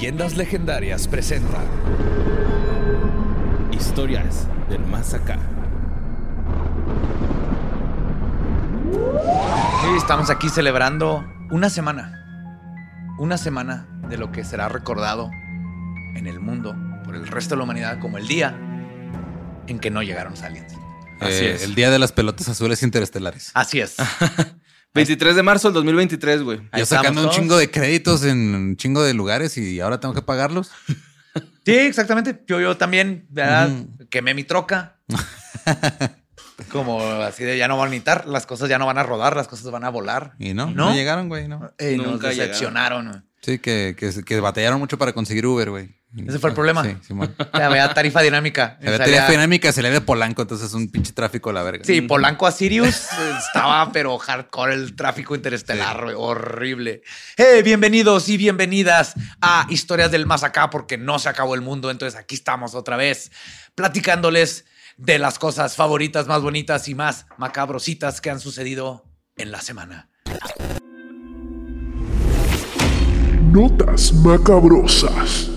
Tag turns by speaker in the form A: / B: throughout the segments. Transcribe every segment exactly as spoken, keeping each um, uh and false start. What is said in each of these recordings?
A: Leyendas Legendarias presenta
B: Historias del Más Acá.
C: Sí, estamos aquí celebrando una semana. Una semana de lo que será recordado en el mundo por el resto de la humanidad como el día en que no llegaron los aliens.
D: Así eh, es. El día de las pelotas azules interestelares.
C: Así es.
B: veintitrés de marzo del dos mil veintitrés, güey.
D: Ya sacando un chingo de créditos en un chingo de lugares y ahora tengo que pagarlos.
C: Sí, exactamente. Yo, yo también, ¿verdad? Mm. Quemé mi troca. Como así de ya no van a necesitar, las cosas ya no van a rodar, las cosas van a volar.
D: Y no,
C: no,
D: no llegaron, güey, no.
C: Eh, nos decepcionaron. Llegaron.
D: Sí, que, que, que batallaron mucho para conseguir Uber, güey.
C: Ese fue el problema. Sí, sí, bueno. Había tarifa dinámica.
D: Había tarifa dinámica, se le de Polanco, entonces un pinche tráfico a la verga.
C: Sí, Polanco a Sirius estaba, pero hardcore el tráfico interestelar, sí. Horrible. Hey, bienvenidos y bienvenidas a Historias del Más Acá, porque no se acabó el mundo. Entonces aquí estamos otra vez platicándoles de las cosas favoritas, más bonitas y más macabrositas que han sucedido en la semana.
E: Notas macabrosas.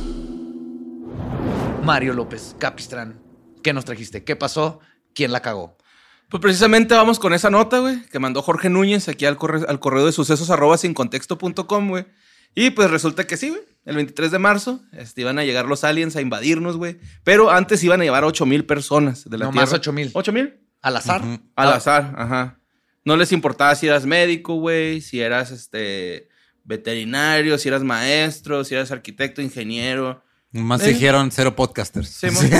C: Mario López Capistrán, ¿qué nos trajiste? ¿Qué pasó? ¿Quién la cagó?
B: Pues precisamente vamos con esa nota, güey, que mandó Jorge Núñez aquí al, corre al correo de sucesos arroba sin contexto punto com, güey. Y pues resulta que sí, güey. El veintitrés de marzo este, iban a llegar los aliens a invadirnos, güey. Pero antes iban a llevar ocho mil personas de la
C: no
B: Tierra.
C: Más ocho mil.
B: ¿ocho mil?
C: Al azar.
B: Uh-huh. Al azar, ajá. No les importaba si eras médico, güey, si eras este veterinario, si eras maestro, si eras arquitecto, ingeniero.
D: Más ¿Eh? Dijeron cero podcasters.
B: Sí,
C: sí.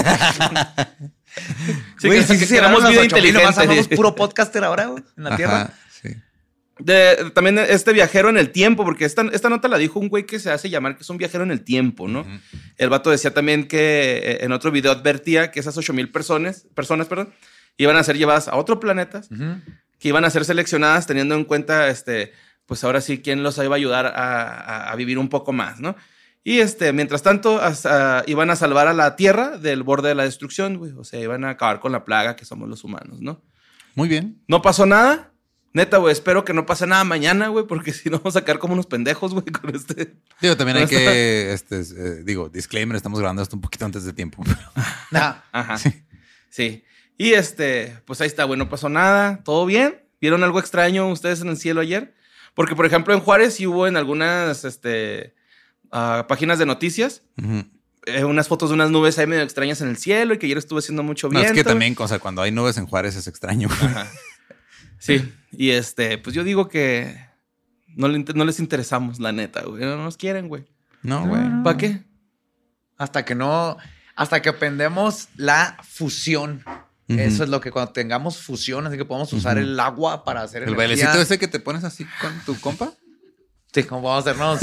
C: Sí, güey, que, sí, que, que éramos vida inteligente. Somos puro podcaster ahora, güey, en la Ajá, Tierra.
B: Sí. De, también este viajero en el tiempo, porque esta, esta nota la dijo un güey que se hace llamar que es un viajero en el tiempo, ¿no? Uh-huh. El vato decía también que en otro video advertía que esas ocho mil personas, personas perdón, iban a ser llevadas a otros planetas, uh-huh. que iban a ser seleccionadas teniendo en cuenta, este, pues ahora sí, quién los iba a ayudar a, a, a vivir un poco más, ¿no? Y este, mientras tanto, hasta, iban a salvar a la Tierra del borde de la destrucción, güey. O sea, iban a acabar con la plaga que somos los humanos, ¿no?
D: Muy bien.
B: No pasó nada. Neta, güey, espero que no pase nada mañana, güey, porque si no vamos a quedar como unos pendejos, güey, con este...
D: Digo, también hay que, este, eh, digo, disclaimer, estamos grabando esto un poquito antes de tiempo. Pero...
B: Ah, ajá, sí. Sí. Y este, pues ahí está, güey, no pasó nada, todo bien. ¿Vieron algo extraño ustedes en el cielo ayer? Porque, por ejemplo, en Juárez sí hubo en algunas, este... Uh, páginas de noticias, uh-huh. eh, unas fotos de unas nubes ahí medio extrañas en el cielo y que ayer estuvo haciendo mucho viento.
D: No, es que también, o sea, cuando hay nubes en Juárez es extraño.
B: Ajá. Sí, y este, pues yo digo que no, le, no les interesamos, la neta, güey. No nos quieren, güey.
D: No, güey.
B: No. ¿Para qué?
C: Hasta que no, hasta que aprendemos la fusión. Uh-huh. Eso es lo que cuando tengamos fusión, así que podemos usar uh-huh. el agua para hacer
D: el
C: energía.
D: bailecito ese que te pones así con tu compa.
C: Sí, como vamos a hacernos.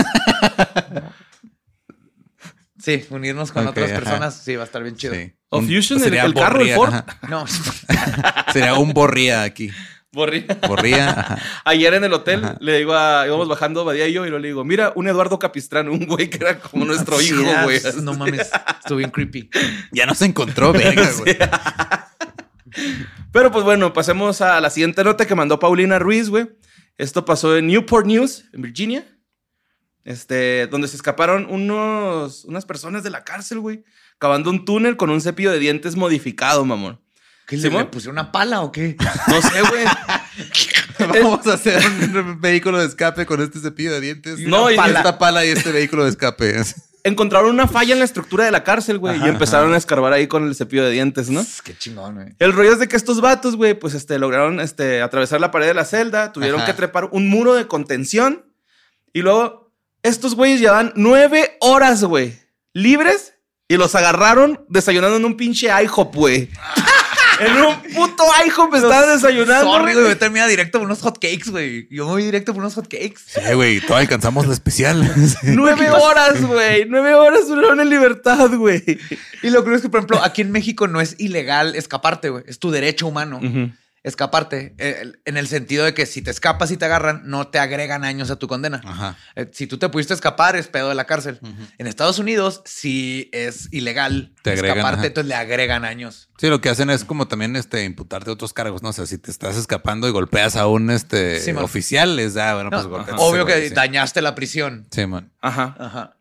C: Sí, unirnos con okay, otras personas. Ajá. Sí, va a estar bien chido. Sí.
B: O Fusion, el, el carro, el Ford. Ajá.
C: No.
D: Sería un borría aquí.
B: Borría.
D: Borría. Ajá.
B: Ayer en el hotel ajá. le digo a... Íbamos bajando Badía y yo y le digo, mira, un Eduardo Capistrán, un güey que era como nuestro hijo, güey.
C: No mames, estuvo bien creepy.
D: Ya no se encontró, verga, güey.
B: Pero pues bueno, pasemos a la siguiente nota que mandó Paulina Ruiz, güey. Esto pasó en Newport News, en Virginia, este, donde se escaparon unos, unas personas de la cárcel, güey, cavando un túnel con un cepillo de dientes modificado, mamón.
C: ¿Qué, le, le pusieron una pala o qué?
B: No sé, güey.
D: Vamos a hacer un vehículo de escape con este cepillo de dientes.
B: No,
D: y pala. Esta pala y este vehículo de escape.
B: Encontraron una falla en la estructura de la cárcel, güey, y empezaron ajá. a escarbar ahí con el cepillo de dientes, ¿no?
C: Qué chingón, güey.
B: El rollo es de que estos vatos, güey, pues este, lograron este, atravesar la pared de la celda, tuvieron ajá. que trepar un muro de contención y luego estos güeyes llevan nueve horas, güey, libres y los agarraron desayunando en un pinche IHOP, güey. En un puto IHOP estaban desayunando.
C: Sorry, güey, yo terminé directo por unos hot cakes, güey. Yo me voy directo por unos hot cakes.
D: Sí, güey, todavía alcanzamos la especial.
B: Nueve horas, güey. Nueve horas duraron en libertad, güey.
C: Y lo curioso es que, por ejemplo, aquí en México no es ilegal escaparte, güey. Es tu derecho humano. Uh-huh. Escaparte, eh, en el sentido de que si te escapas y te agarran, no te agregan años a tu condena.
D: Ajá.
C: Eh, si tú te pudiste escapar, es pedo de la cárcel. Uh-huh. En Estados Unidos, si es ilegal te agregan, escaparte, ajá. entonces le agregan años.
D: Sí, lo que hacen es como también este, imputarte otros cargos, ¿no? O sea, si te estás escapando y golpeas a un este, sí, oficial, les da, bueno,
C: no,
D: pues golpeas.
C: Obvio que sí. Dañaste la prisión.
D: Sí, man.
B: Ajá.
C: Ajá.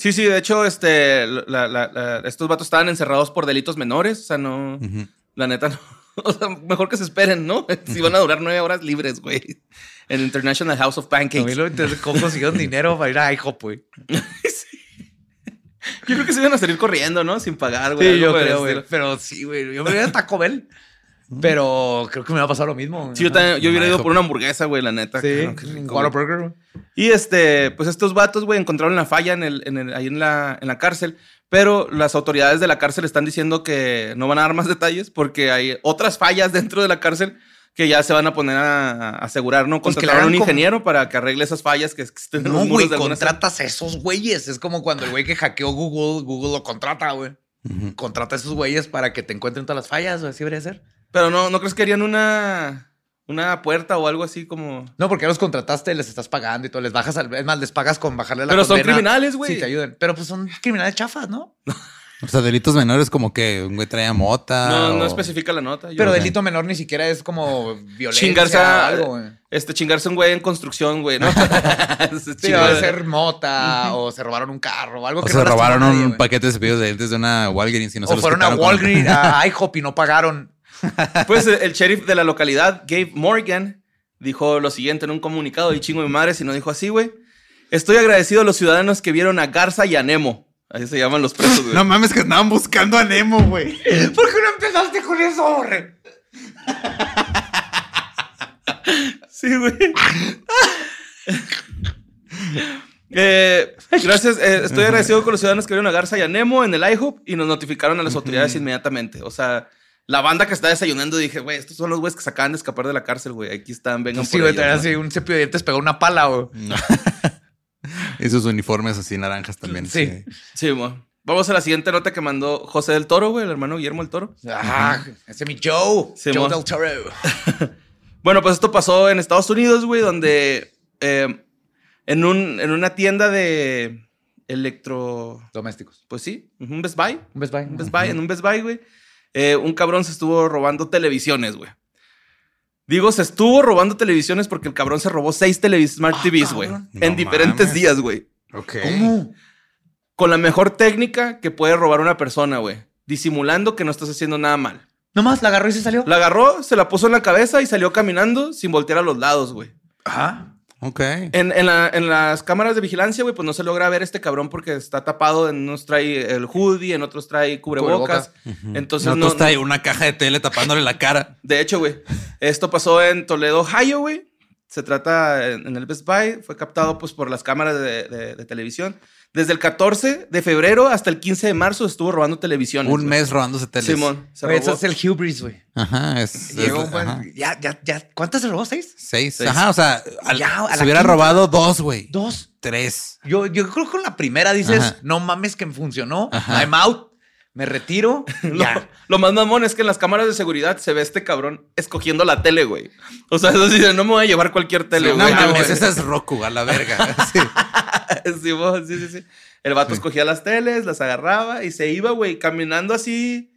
B: Sí, sí, de hecho, este, la, la, la, estos vatos estaban encerrados por delitos menores. O sea, no, uh-huh. la neta, no. O sea, mejor que se esperen, ¿no? Si van a durar nueve horas libres, güey. En International House of Pancakes.
C: No, ¿cómo consiguieron dinero para ir a IHOP, güey?
B: Sí. Yo creo que se iban a salir corriendo, ¿no? Sin pagar, güey.
C: Sí, yo creo, güey. Pero sí, güey. Yo me voy a Taco Bell. Pero creo que me va a pasar lo mismo.
B: Sí, yo, también, yo hubiera ido por una hamburguesa, güey, la neta.
C: Sí, un Whataburger, güey.
B: Y este, pues estos vatos, güey, encontraron la falla en el, en el, ahí en la, en la cárcel. Pero las autoridades de la cárcel están diciendo que no van a dar más detalles porque hay otras fallas dentro de la cárcel que ya se van a poner a, a asegurar, ¿no?
C: Pues
B: Contratar a un
C: como...
B: ingeniero para que arregle esas fallas que existen en
C: no,
B: los muros
C: güey,
B: de algunas...
C: contratas a esos güeyes. Es como cuando el güey que hackeó Google, Google lo contrata, güey. Uh-huh. Contrata a esos güeyes para que te encuentren todas las fallas, güey. Así debería ser.
B: Pero no, ¿no crees que harían una... una puerta o algo así como...
C: No, porque ya los contrataste, les estás pagando y todo. Les bajas, al... es más, les pagas con bajarle la
B: Pero
C: condena.
B: son criminales, güey.
C: Sí, te ayudan. Pero pues son criminales chafas, ¿no?
D: O sea, delitos menores como que un güey traía mota.
B: No,
D: o...
B: no especifica la nota. Yo
C: Pero
B: no sé.
C: delito menor ni siquiera es como violencia
B: Chingarse
C: o
B: a,
C: algo, güey.
B: Este, chingarse a un güey en construcción, güey, ¿no?
C: Sí, va a ser mota o se robaron un carro o algo
D: o
C: que
D: se
C: no
D: robaron
C: nadie,
D: un
C: güey.
D: paquete de cepillos de dientes de una Walgreens y no se
C: o
D: los
C: fueron a
D: quitaron
C: Walgreens,
D: con...
C: a IHOP y no pagaron.
B: Pues el sheriff de la localidad, Gabe Morgan, dijo lo siguiente en un comunicado. Y chingo mi madre si no dijo así, güey. Estoy agradecido a los ciudadanos que vieron a Garza y a Nemo. Así se llaman los presos, güey.
D: No mames, que andaban buscando a Nemo, güey.
C: ¿Por qué no empezaste con eso, güey?
B: Sí, güey. eh, gracias. Eh, estoy agradecido con los ciudadanos que vieron a Garza y a Nemo en el IHOP y nos notificaron a las autoridades inmediatamente. O sea, la banda que está desayunando, dije, güey, estos son los güeyes que se acaban de escapar de la cárcel, güey. Aquí están, vengan
C: Sí,
B: por
C: güey,
B: ellos,
C: traía
B: ¿no?
C: así un cepillo de dientes, pegó una pala, güey.
D: No. Y sus uniformes así naranjas también.
C: Sí.
D: Sí.
B: Sí, güey. Vamos a la siguiente nota que mandó José del Toro, güey, el hermano Guillermo del Toro.
C: Ajá, ese es mi Joe.
B: Sí,
C: Joe
B: mo.
C: del Toro.
B: Bueno, pues esto pasó en Estados Unidos, güey, donde eh, en, un, en una tienda de electro...
C: Domésticos.
B: Pues sí, un Best Buy.
C: Un Best Buy.
B: Un Best Buy, en un Best Buy, güey. Eh, un cabrón se estuvo robando televisiones, güey. Digo, se estuvo robando televisiones porque el cabrón se robó seis televis Smart
C: Ah,
B: T Vs, güey.
D: No
B: en diferentes
D: mames.
B: días, güey.
D: Ok.
C: ¿Cómo?
B: Con la mejor técnica que puede robar una persona, güey. Disimulando que no estás haciendo nada mal.
C: Nomás la agarró y se salió.
B: La agarró, se la puso en la cabeza y salió caminando sin voltear a los lados, güey.
C: Ajá.
D: Ok.
B: En, en, la- en las cámaras de vigilancia, güey, pues no se logra ver este cabrón porque está tapado. En unos trae el hoodie, en otros trae cubrebocas. Entonces no...
D: Nosotros trae una caja de tele tapándole la cara.
B: De hecho, güey, esto pasó en Toledo, Ohio, güey. Se trata en, en el Best Buy. Fue captado, pues, por las cámaras de, de- de televisión. Desde el catorce de febrero hasta el quince de marzo estuvo robando televisiones.
D: Un
B: güey.
D: mes robándose teles.
B: Simón, se
C: Güey,
B: robó.
C: eso es el hubris, güey.
D: Ajá, es...
C: Llegó
D: es-
C: un buen-
D: ajá.
C: Ya, ya, ya. ¿Cuántas se robó? ¿Seis?
D: Seis.
B: Seis.
D: Ajá, o sea, al-
C: Ya, a
D: se
C: la
D: hubiera
C: quinta.
D: robado dos, güey.
C: Dos.
D: Tres.
C: Yo, yo creo que con la primera dices,
D: Ajá.
C: no mames que me funcionó.
D: Ajá.
C: I'm out. Me retiro.
B: Lo,
C: Ya.
B: lo más mamón es que en las cámaras de seguridad se ve este cabrón escogiendo la tele, güey. O sea, eso sí, de, no me voy a llevar cualquier tele,
D: No
B: güey.
D: mames,
B: güey.
D: esa es Roku, a la verga. Sí.
B: Sí, mo, sí, sí, sí. El vato escogía las teles, las agarraba y se iba, güey, caminando así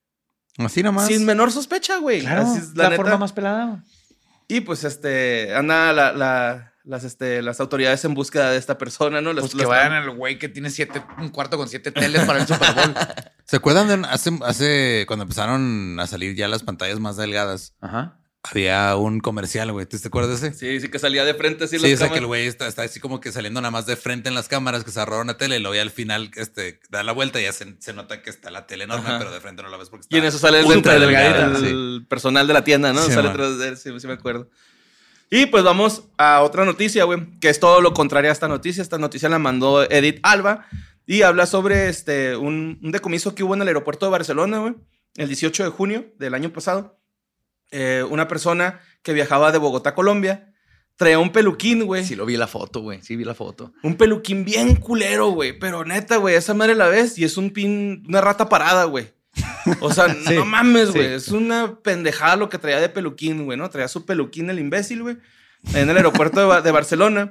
D: Así nomás.
B: sin menor sospecha, güey.
C: Claro,
B: Así es,
C: la,
B: neta.
C: forma más pelada.
B: Y pues, este, anda la, la- las, este, las autoridades en búsqueda de esta persona, ¿no? Los-
C: Pues que
B: los-
C: vayan al güey que tiene siete, un cuarto con siete teles para el Super Bowl.
D: ¿Se acuerdan de hace, hace cuando empezaron a salir ya las pantallas más delgadas?
C: Ajá.
D: Había un comercial, güey. ¿Te, te acuerdas de ese?
B: Sí, sí, que salía de frente así.
D: Sí,
B: las
D: o sea que
B: cámaras.
D: el güey está, está así como que saliendo nada más de frente en las cámaras, que se agarraron la tele y luego ya al final este, da la vuelta y ya se, se nota que está la tele enorme,
B: Ajá.
D: pero de frente no la ves porque está
B: Y en eso sale el,
D: ultra
B: el-
D: delgada,
B: el
D: sí.
B: personal de la tienda, ¿no?
D: Sí,
B: sale
D: man.
B: tras de él, sí, sí me acuerdo. Y pues vamos a otra noticia, güey, que es todo lo contrario a esta noticia. Esta noticia la mandó Edith Alba y habla sobre este, un, un decomiso que hubo en el aeropuerto de Barcelona, güey, el dieciocho de junio del año pasado. Eh, una persona que viajaba de Bogotá a Colombia traía un peluquín, güey.
C: Sí, lo vi la foto, güey. Sí, vi la foto.
B: Un peluquín bien culero, güey. Pero neta, güey, esa madre la ves y es un pin, una rata parada, güey. O sea,
C: Sí,
B: no mames, güey.
C: sí.
B: Es una pendejada lo que traía de peluquín, güey, ¿no? Traía su peluquín el imbécil, güey, en el aeropuerto de, Ba- de Barcelona.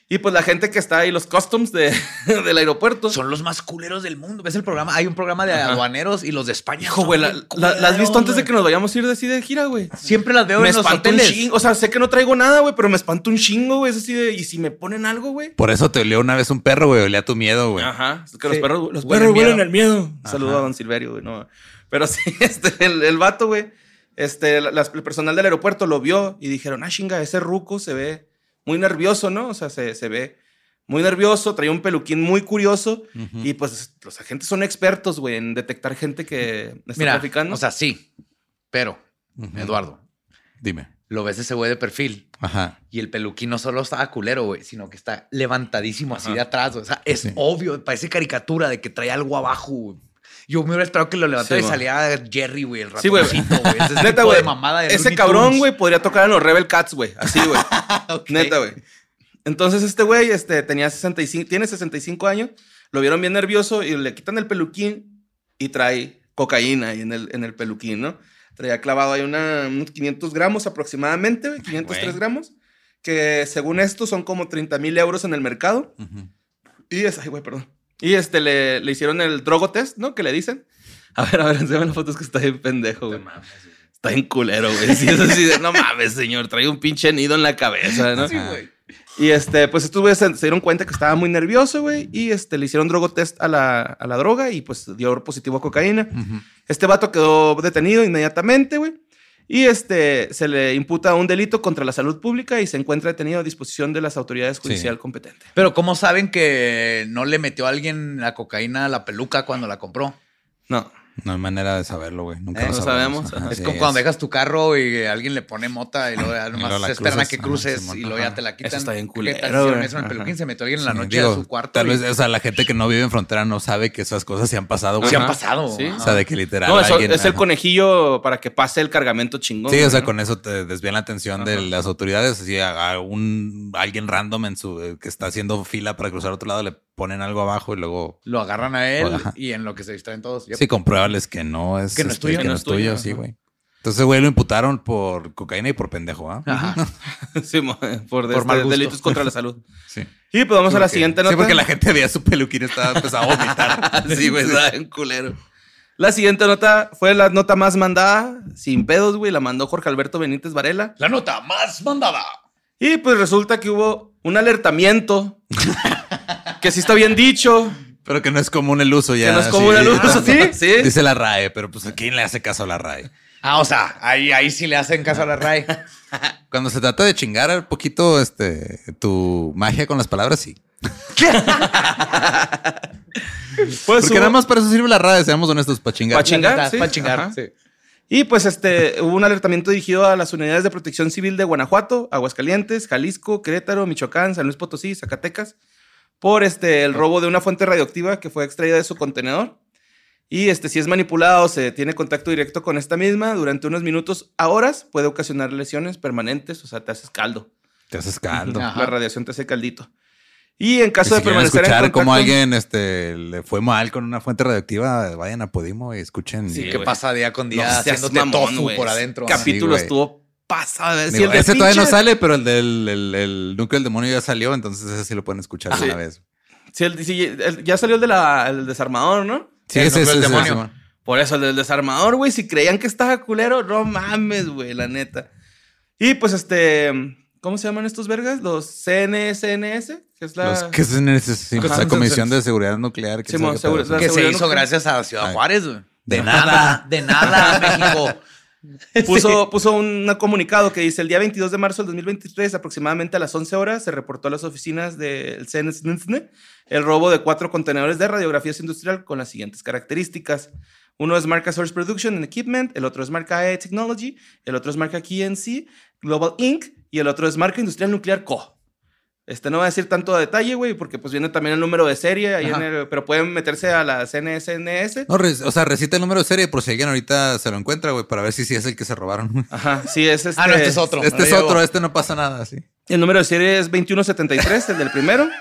B: Y pues la gente que está ahí, los customs de, del aeropuerto.
C: Son los más culeros del mundo. ¿Ves el programa? Hay un programa de
B: Ajá.
C: aduaneros y los de España.
B: Hijo, güey, la, la, ¿la has visto antes de que nos vayamos a ir de así de gira, güey?
C: Siempre las veo
B: Me
C: en los
B: espanto un
C: hoteles.
B: chingo. O sea, sé que no traigo nada, güey, pero me espanto un chingo, güey. Es así de, ¿y si me ponen algo, güey?
D: Por eso te olió una vez un perro, güey. Olía tu miedo, güey.
B: Ajá. Es que los
C: Sí.
B: perros, los
C: Huelen
B: perros huelen
C: miedo.
B: el miedo.
D: Ajá.
B: Saludo a don Silverio, güey. No. Pero sí, este, el, el vato, güey, este, la- las- el personal del aeropuerto lo vio y dijeron, ah, chinga, ese ruco se ve muy nervioso, ¿no? O sea, se, se ve muy nervioso, traía un peluquín muy curioso.
D: Ujú.
B: Y pues los agentes son expertos, güey, en detectar gente que está
C: Mira,
B: traficando.
C: o sea, sí. Pero,
D: Ujú.
C: Eduardo,
D: Dime.
C: lo ves ese güey de perfil
D: Ajá.
C: y el peluquín no solo estaba culero, güey, sino que está levantadísimo así
B: Ajá.
C: de atrás. Güey. O sea, es
D: Sí.
C: obvio, parece caricatura de que traía algo abajo, güey. Yo me hubiera esperado que lo levantara
B: Sí,
C: y
B: güey.
C: salía Jerry, güey, el
B: Sí, güey.
C: ratoncito, güey. Ese
B: Neta,
C: tipo
B: güey.
C: de mamada de
B: Ese
C: Looney
B: cabrón,
C: Tunes.
B: güey, podría tocar en los Rebel Cats, güey. Así, güey.
C: Ok.
B: Neta, güey. Entonces, este güey este, tenía sesenta y cinco, tiene sesenta y cinco años. Lo vieron bien nervioso y le quitan el peluquín y trae cocaína ahí en el, en el peluquín, ¿no? Traía clavado ahí una, unos quinientos gramos aproximadamente, güey. quinientos tres
D: Güey.
B: gramos. Que según esto son como treinta mil euros en el mercado.
D: Ujú.
B: Y es, ay, güey, perdón. Y este, le, le hicieron el drogo test, ¿no? Que le dicen. A ver, a ver, enséñame las fotos que está bien pendejo, güey. Está bien culero, güey. Sí, es así de, no mames, señor, trae un pinche nido en la cabeza, ¿no?
C: Sí, güey.
B: Y este, pues estos güeyes se, se dieron cuenta que estaba muy nervioso, güey. Y este, le hicieron drogo test a la, a la droga y pues dio positivo a cocaína.
D: Ujú.
B: Este vato quedó detenido inmediatamente, güey. Y este, se le imputa un delito contra la salud pública y se encuentra detenido a disposición de las autoridades judicial competentes.
C: Pero ¿cómo saben que no le metió a alguien la cocaína a la peluca cuando la compró?
B: No.
D: No hay manera de saberlo, güey. Nunca
C: Eh,
D: lo
B: no
D: sabremos.
B: sabemos.
D: Ajá,
C: Es
D: sí,
C: como cuando dejas tu carro y alguien le pone mota y luego ya nomás
D: luego la
C: se esperan a
D: cruzas.
C: que
D: Ajá,
C: cruces
D: Simón.
C: y luego ya
D: Ajá.
C: te la quitan.
B: Eso está bien
C: ¿Qué
B: culero,
C: tal si hicieron
B: güey?
C: eso en el
B: Ajá.
C: peluquín? Se metió alguien en
D: Sí,
C: la noche
D: digo,
C: a su cuarto.
D: Tal
C: y-
D: vez, o sea, la gente que no vive en frontera no sabe que esas cosas se han pasado, güey.
C: Sí han
B: Ajá.
C: pasado.
B: Sí.
C: Ajá.
D: O sea, de que literal
B: No, eso
D: alguien-
B: es el
D: ajá.
B: conejillo para que pase el cargamento chingón.
D: Sí, o sea,
B: ¿no?
D: con eso te desvían la atención de
B: Ajá.
D: las autoridades. Así a, a un alguien random en su eh, que está haciendo fila para cruzar a otro lado le ponen algo abajo y luego
C: Lo agarran a él
D: Ajá.
C: y en lo que se distraen todos. Yep.
D: sí compruébales que no es
C: Que no es
D: este,
C: tuyo.
D: que no es tuyo, sí,
B: ajá.
D: güey. Entonces, güey, lo imputaron por cocaína y por pendejo, ¿ah?
C: Ajá.
B: Sí, mo- por,
C: Por
B: este,
C: mal gusto.
B: delitos contra la salud.
D: Sí.
B: Y pues vamos a la
D: Porque-
B: siguiente nota.
D: Sí, porque la gente veía su peluquín y estaba empezando a vomitar.
B: Sí, güey, está bien culero. La siguiente nota fue la nota más mandada, sin pedos, güey. La mandó Jorge Alberto Benítez Varela.
C: La nota más mandada.
B: Y pues resulta que hubo un alertamiento. Que sí está bien dicho.
D: Pero que no es común el uso ya.
B: Que no es común el uso,
D: Ah,
B: ¿sí? Sí.
D: Dice la R A E, pero pues ¿a quién le hace caso a la R A E?
C: Ah, o sea, ahí, ahí sí le hacen caso a la R A E.
D: Cuando se trata de chingar un poquito este, tu magia con las palabras, sí.
B: Pues
D: Porque
B: hubo-
D: nada más para eso sirve la R A E, seamos honestos, para chingar.
B: Pa' chingar.
C: Para
B: sí.
C: chingar.
B: Ajá.
C: Sí.
B: Y pues este, hubo un alertamiento dirigido a las unidades de protección civil de Guanajuato, Aguascalientes, Jalisco, Querétaro, Michoacán, San Luis Potosí, Zacatecas, por este, el robo de una fuente radioactiva que fue extraída de su contenedor. Y este, si es manipulado o se tiene contacto directo con esta misma, durante unos minutos a horas puede ocasionar lesiones permanentes, o sea, te haces caldo.
D: Te haces caldo.
C: Ajá.
B: La radiación te hace caldito. Y en caso
D: Y
B: de
D: si quieren
B: permanecer en
D: escuchar
B: contacto...
D: cómo alguien este, le fue mal con una fuente radioactiva, vayan a Podimo y escuchen.
B: Sí,
C: ¿Qué
B: güey.
C: pasa día con día
B: No seas
C: haciéndote
B: mamón,
C: tofu
B: güey.
C: por adentro?
B: Capítulo
D: Sí, güey.
B: estuvo pasado. de-
D: Digo,
B: Sí, el de
D: ese todavía no
B: pinche-
D: sale, pero el del el, el núcleo del demonio ya salió, entonces ese sí lo pueden escuchar de
B: Sí.
D: una vez.
B: Sí, el- sí, el- ya salió el, de la, el desarmador, ¿no?
D: Sí,
C: El
D: ese
C: núcleo
D: es
C: del
D: el
C: demonio.
D: demonio.
B: Por eso, el del desarmador, güey, si creían que estaba culero, no mames, güey, la neta. Y pues este, ¿cómo se llaman estos vergas? Los C N S N S, que es la...
D: Los que es necesario.
B: Ajá.
D: la Comisión de Seguridad Nuclear. quién
B: Simón,
D: sabe qué
B: seguro-
D: pedo.
B: la-
C: Que se
B: seguridad
C: hizo
B: nuclear.
C: gracias a Ciudad
D: Ay.
C: Juárez, güey.
D: De
C: De
D: nada.
C: nada, de nada, México.
B: Puso, puso un comunicado que dice, el día veintidós de marzo del dos mil veintitrés, aproximadamente a las once horas, se reportó a las oficinas del C N S N el robo de cuatro contenedores de radiografías industrial con las siguientes características. Uno es marca Source Production and Equipment, el otro es marca A E Technology, el otro es marca K N C Global Incorporated y el otro es marca Industrial Nuclear Co. Este, no voy a decir tanto detalle, güey, porque pues viene también el número de serie, ahí en el- pero pueden meterse a la C N S N S.
D: No, re- o sea, recita el número de serie por si alguien ahorita se lo encuentra, güey, para ver si sí es el que se robaron.
B: Ajá, sí, es este.
C: Ah, no, este es otro.
D: Este es
C: Diego.
D: otro, este no pasa nada, sí.
B: El número de serie es veintiuno setenta y tres, el del primero.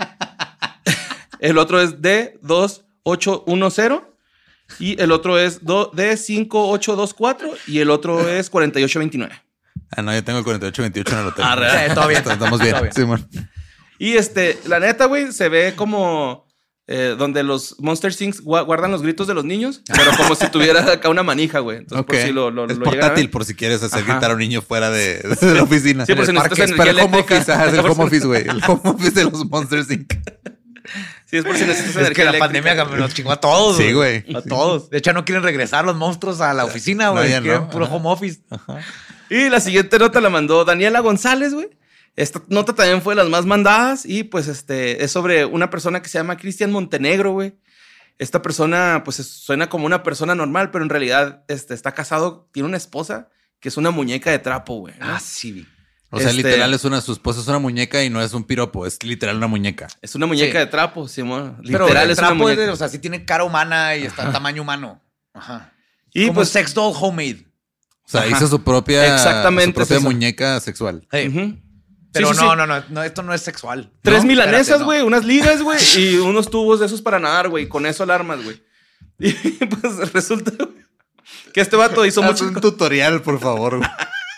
B: El otro es D dos ocho uno cero y el otro es do- D cinco ocho dos cuatro y el otro es cuarenta y ocho veintinueve.
D: Ah, no, yo tengo el cuarenta y ocho veintiocho en el hotel.
B: Ah, real.
C: Sí, todo bien.
D: Estamos bien.
C: Todo bien.
D: Simón.
B: Y este, la neta, güey, se ve como eh, donde los Monster Incorporated guardan los gritos de los niños, pero como si tuviera acá una manija, güey. Entonces,
D: okay.
B: por si lo, lo,
D: es
B: lo
D: portátil, por si quieres hacer
B: Ajá.
D: gritar a un niño fuera de, de la oficina.
B: Sí, pues
D: en
B: si
D: el
B: necesitas
D: parque. Es para
B: energía
D: el home
B: eléctrica.
D: office. Ajá, es el home office, güey. El home office de los Monsters Incorporated.
B: Sí, es por si necesitas
C: Es
B: energía
C: que la
B: eléctrica.
C: pandemia nos chingó a todos.
D: Sí, güey.
C: A todos. De hecho, no quieren regresar los monstruos a la oficina, güey.
D: No, ya
C: quieren
D: no.
C: puro
D: Ajá.
C: home office.
B: Y la siguiente nota la mandó Daniela González, güey. Esta nota también fue de las más mandadas y pues este es sobre una persona que se llama Cristian Montenegro, güey. Esta persona pues es- suena como una persona normal, pero en realidad este, está casado, tiene una esposa que es una muñeca de trapo, güey, ¿no?
C: Ah, sí.
D: O sea,
B: Este-
D: literal es una, su esposa es una muñeca y no es un piropo, es literal una muñeca.
B: Es una muñeca
C: Sí.
B: de trapo, Simón.
C: Pero
B: Literal
C: el
B: es una
C: trapo es
B: muñeca.
C: de- o sea, sí tiene cara humana y está en tamaño humano. Ajá.
B: Y
C: Como
B: pues
C: sex doll homemade.
D: O sea,
B: Ajá.
D: hizo su propia,
B: Exactamente,
D: su propia
B: es eso.
D: muñeca sexual.
C: Hey.
B: ujú.
C: Pero
B: Sí, sí,
C: no,
B: sí.
C: no, no, no, esto no es sexual.
B: Tres
C: ¿No?
B: milanesas,
C: Espérate, no.
B: güey, unas ligas, güey, y unos tubos de esos para nadar, güey. Con eso alarmas, güey. Y pues resulta güey, que este vato hizo
D: Haz
B: mucho.
D: un tutorial, por favor. güey.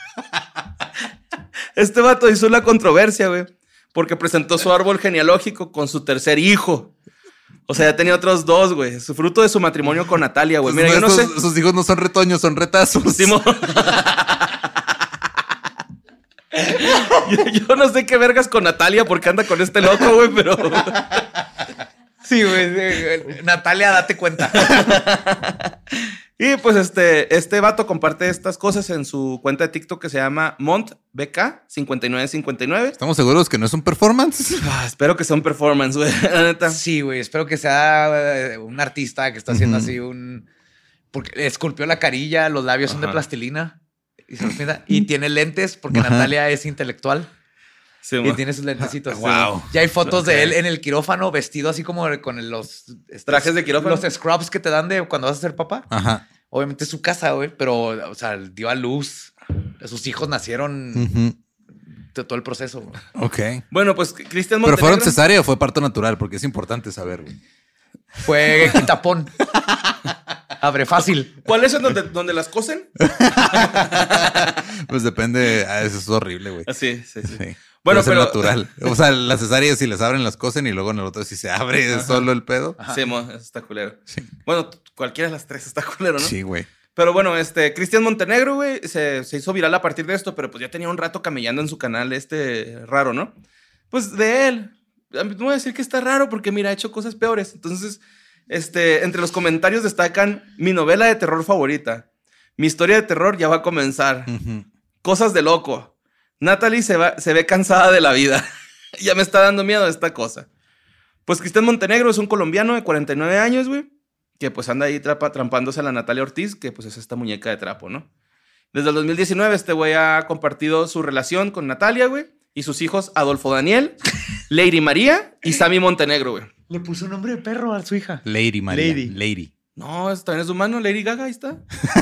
B: Este vato hizo una controversia, güey, porque presentó su árbol genealógico con su tercer hijo. O sea, ya tenía otros dos, güey. Su fruto de su matrimonio con Natalia, güey. Mira, yo no sé.
D: Estos- Sus hijos no son retoños, son retazos.
B: Simón. yo, yo no sé qué vergas con Natalia porque anda con este loco, güey, pero.
C: Sí, güey. sí, Natalia, date cuenta.
B: Y pues este, este vato comparte estas cosas en su cuenta de TikTok que se llama MontBK cincuenta y nueve cincuenta y nueve.
D: ¿Estamos seguros que no es un performance?
B: Ah, espero que sea un performance, güey. La neta.
C: Sí, güey. Espero que sea eh, un artista que está haciendo
D: Ujú.
C: así un. Porque le esculpió la carilla, los labios son de
B: Ajá.
C: plastilina. Y, se los pinta. Y tiene lentes porque
D: Ajá.
C: Natalia es intelectual.
B: Sí,
C: Y
B: mo-
C: tiene sus lentecitos.
D: Wow.
C: Ya hay fotos
B: Ok.
C: de él en el quirófano vestido así como con los estos-
B: ¿Trajes de quirófano?
C: Los scrubs que te dan de cuando vas a ser papá.
D: Ajá.
C: Obviamente es su casa, güey, pero, o sea, dio a luz. Sus hijos nacieron
D: Ujú.
C: de todo el proceso. Güey.
D: Ok.
B: Bueno, pues Cristian
D: ¿Pero fueron
B: Montenegro.
D: cesárea o fue parto natural? Porque es importante saber, güey.
C: Fue quitapón. Abre fácil.
B: ¿Cuál es en donde, donde las cosen?
D: Pues depende. Ah, eso es horrible, güey.
B: Así, sí, sí.
D: Sí.
B: Bueno,
D: Pero es
B: pero-
D: el natural. O sea, las cesáreas si les abren las cosen y luego en el otro si se abre es solo el pedo.
B: Sí, mo, eso está culero.
D: Sí.
B: Bueno, t- cualquiera de las tres está culero, ¿no?
D: Sí, güey.
B: Pero bueno, este, Cristian Montenegro, güey, se, se hizo viral a partir de esto, pero pues ya tenía un rato camellando en su canal este raro, ¿no? Pues de él. A mí no voy a decir que está raro porque, mira, ha hecho cosas peores. Entonces, este, entre los comentarios destacan mi novela de terror favorita. Mi historia de terror ya va a comenzar.
D: Ujú.
B: Cosas de loco. Natalie se, va, se ve cansada de la vida. Ya me está dando miedo esta cosa. Pues Cristian Montenegro es un colombiano de cuarenta y nueve años, güey, que pues anda ahí trapa, trampándose a la Natalia Ortiz, que pues es esta muñeca de trapo, ¿no? Desde el dos mil diecinueve este güey ha compartido su relación con Natalia, güey, y sus hijos Adolfo Daniel, Lady María y Sammy Montenegro, güey.
C: Le puso un nombre de perro a su hija.
D: Lady, María.
C: Lady.
D: Lady.
B: No, eso también es humano, Lady Gaga, ahí está.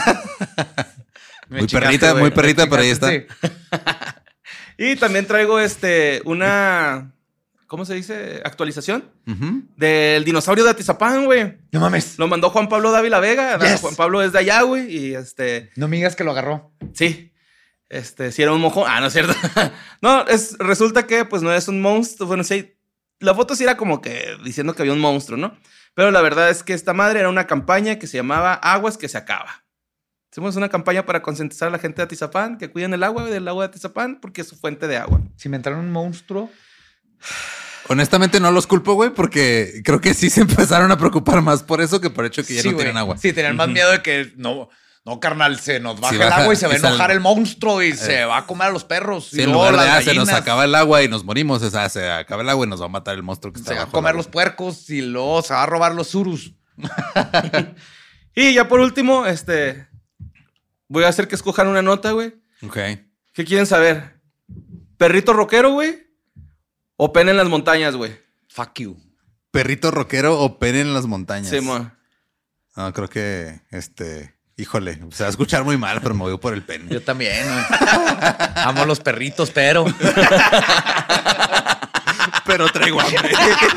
C: Me
D: Muy
C: chingaste,
D: perrita,
C: güey.
D: muy
C: Me
D: perrita, pero ahí
C: chingaste,
B: Y también traigo este, una, ¿cómo se dice? Actualización
D: Ujú.
B: del dinosaurio de Atizapán, güey.
C: sí. No mames.
B: Lo mandó Juan Pablo Dávila Vega.
C: Yes.
B: Juan Pablo es de allá, güey. Y este,
C: No me digas que lo agarró.
B: sí. Este, si era un mojón. Ah, no es cierto. No, es, resulta que pues no es un monstruo. Bueno, sí. La foto sí era como que diciendo que había un monstruo, ¿no? Pero la verdad es que esta madre era una campaña que se llamaba Aguas que se acaba. Hicimos una campaña para concientizar a la gente de Atizapán que cuiden el agua del agua de Atizapán porque es su fuente de agua.
C: Si me entraron un monstruo.
D: Honestamente no los culpo, güey, porque creo que sí se empezaron a preocupar más por eso que por hecho que ya
C: Sí,
D: no
C: güey.
D: tienen agua.
C: Sí, tenían más miedo de que no, no, carnal, se nos baja
D: Sí,
C: el
D: baja,
C: agua y se va a
D: y sal-
C: enojar el monstruo y se va a comer a los perros.
D: Sí,
C: y
D: en
C: luego
D: lugar de
C: las
D: ah, se nos
C: gallinas.
D: acaba el agua y nos morimos, o sea, se acaba el agua y nos va a matar el monstruo que está
C: Se va a
D: abajo
C: comer
D: del
C: los
D: agua.
C: puercos y luego se va a robar los surus.
B: Y ya por último, este, voy a hacer que escojan una nota, güey.
D: Ok.
B: ¿Qué quieren saber? ¿Perrito rockero, güey? ¿O pena en las montañas, güey?
C: Fuck you.
D: ¿Perrito rockero o pene en las montañas?
B: Sí, mo.
D: No, creo que, este, híjole, se va a escuchar muy mal, pero me voy por el pene.
C: Yo también. güey. Amo los perritos, pero.
D: Pero traigo hambre.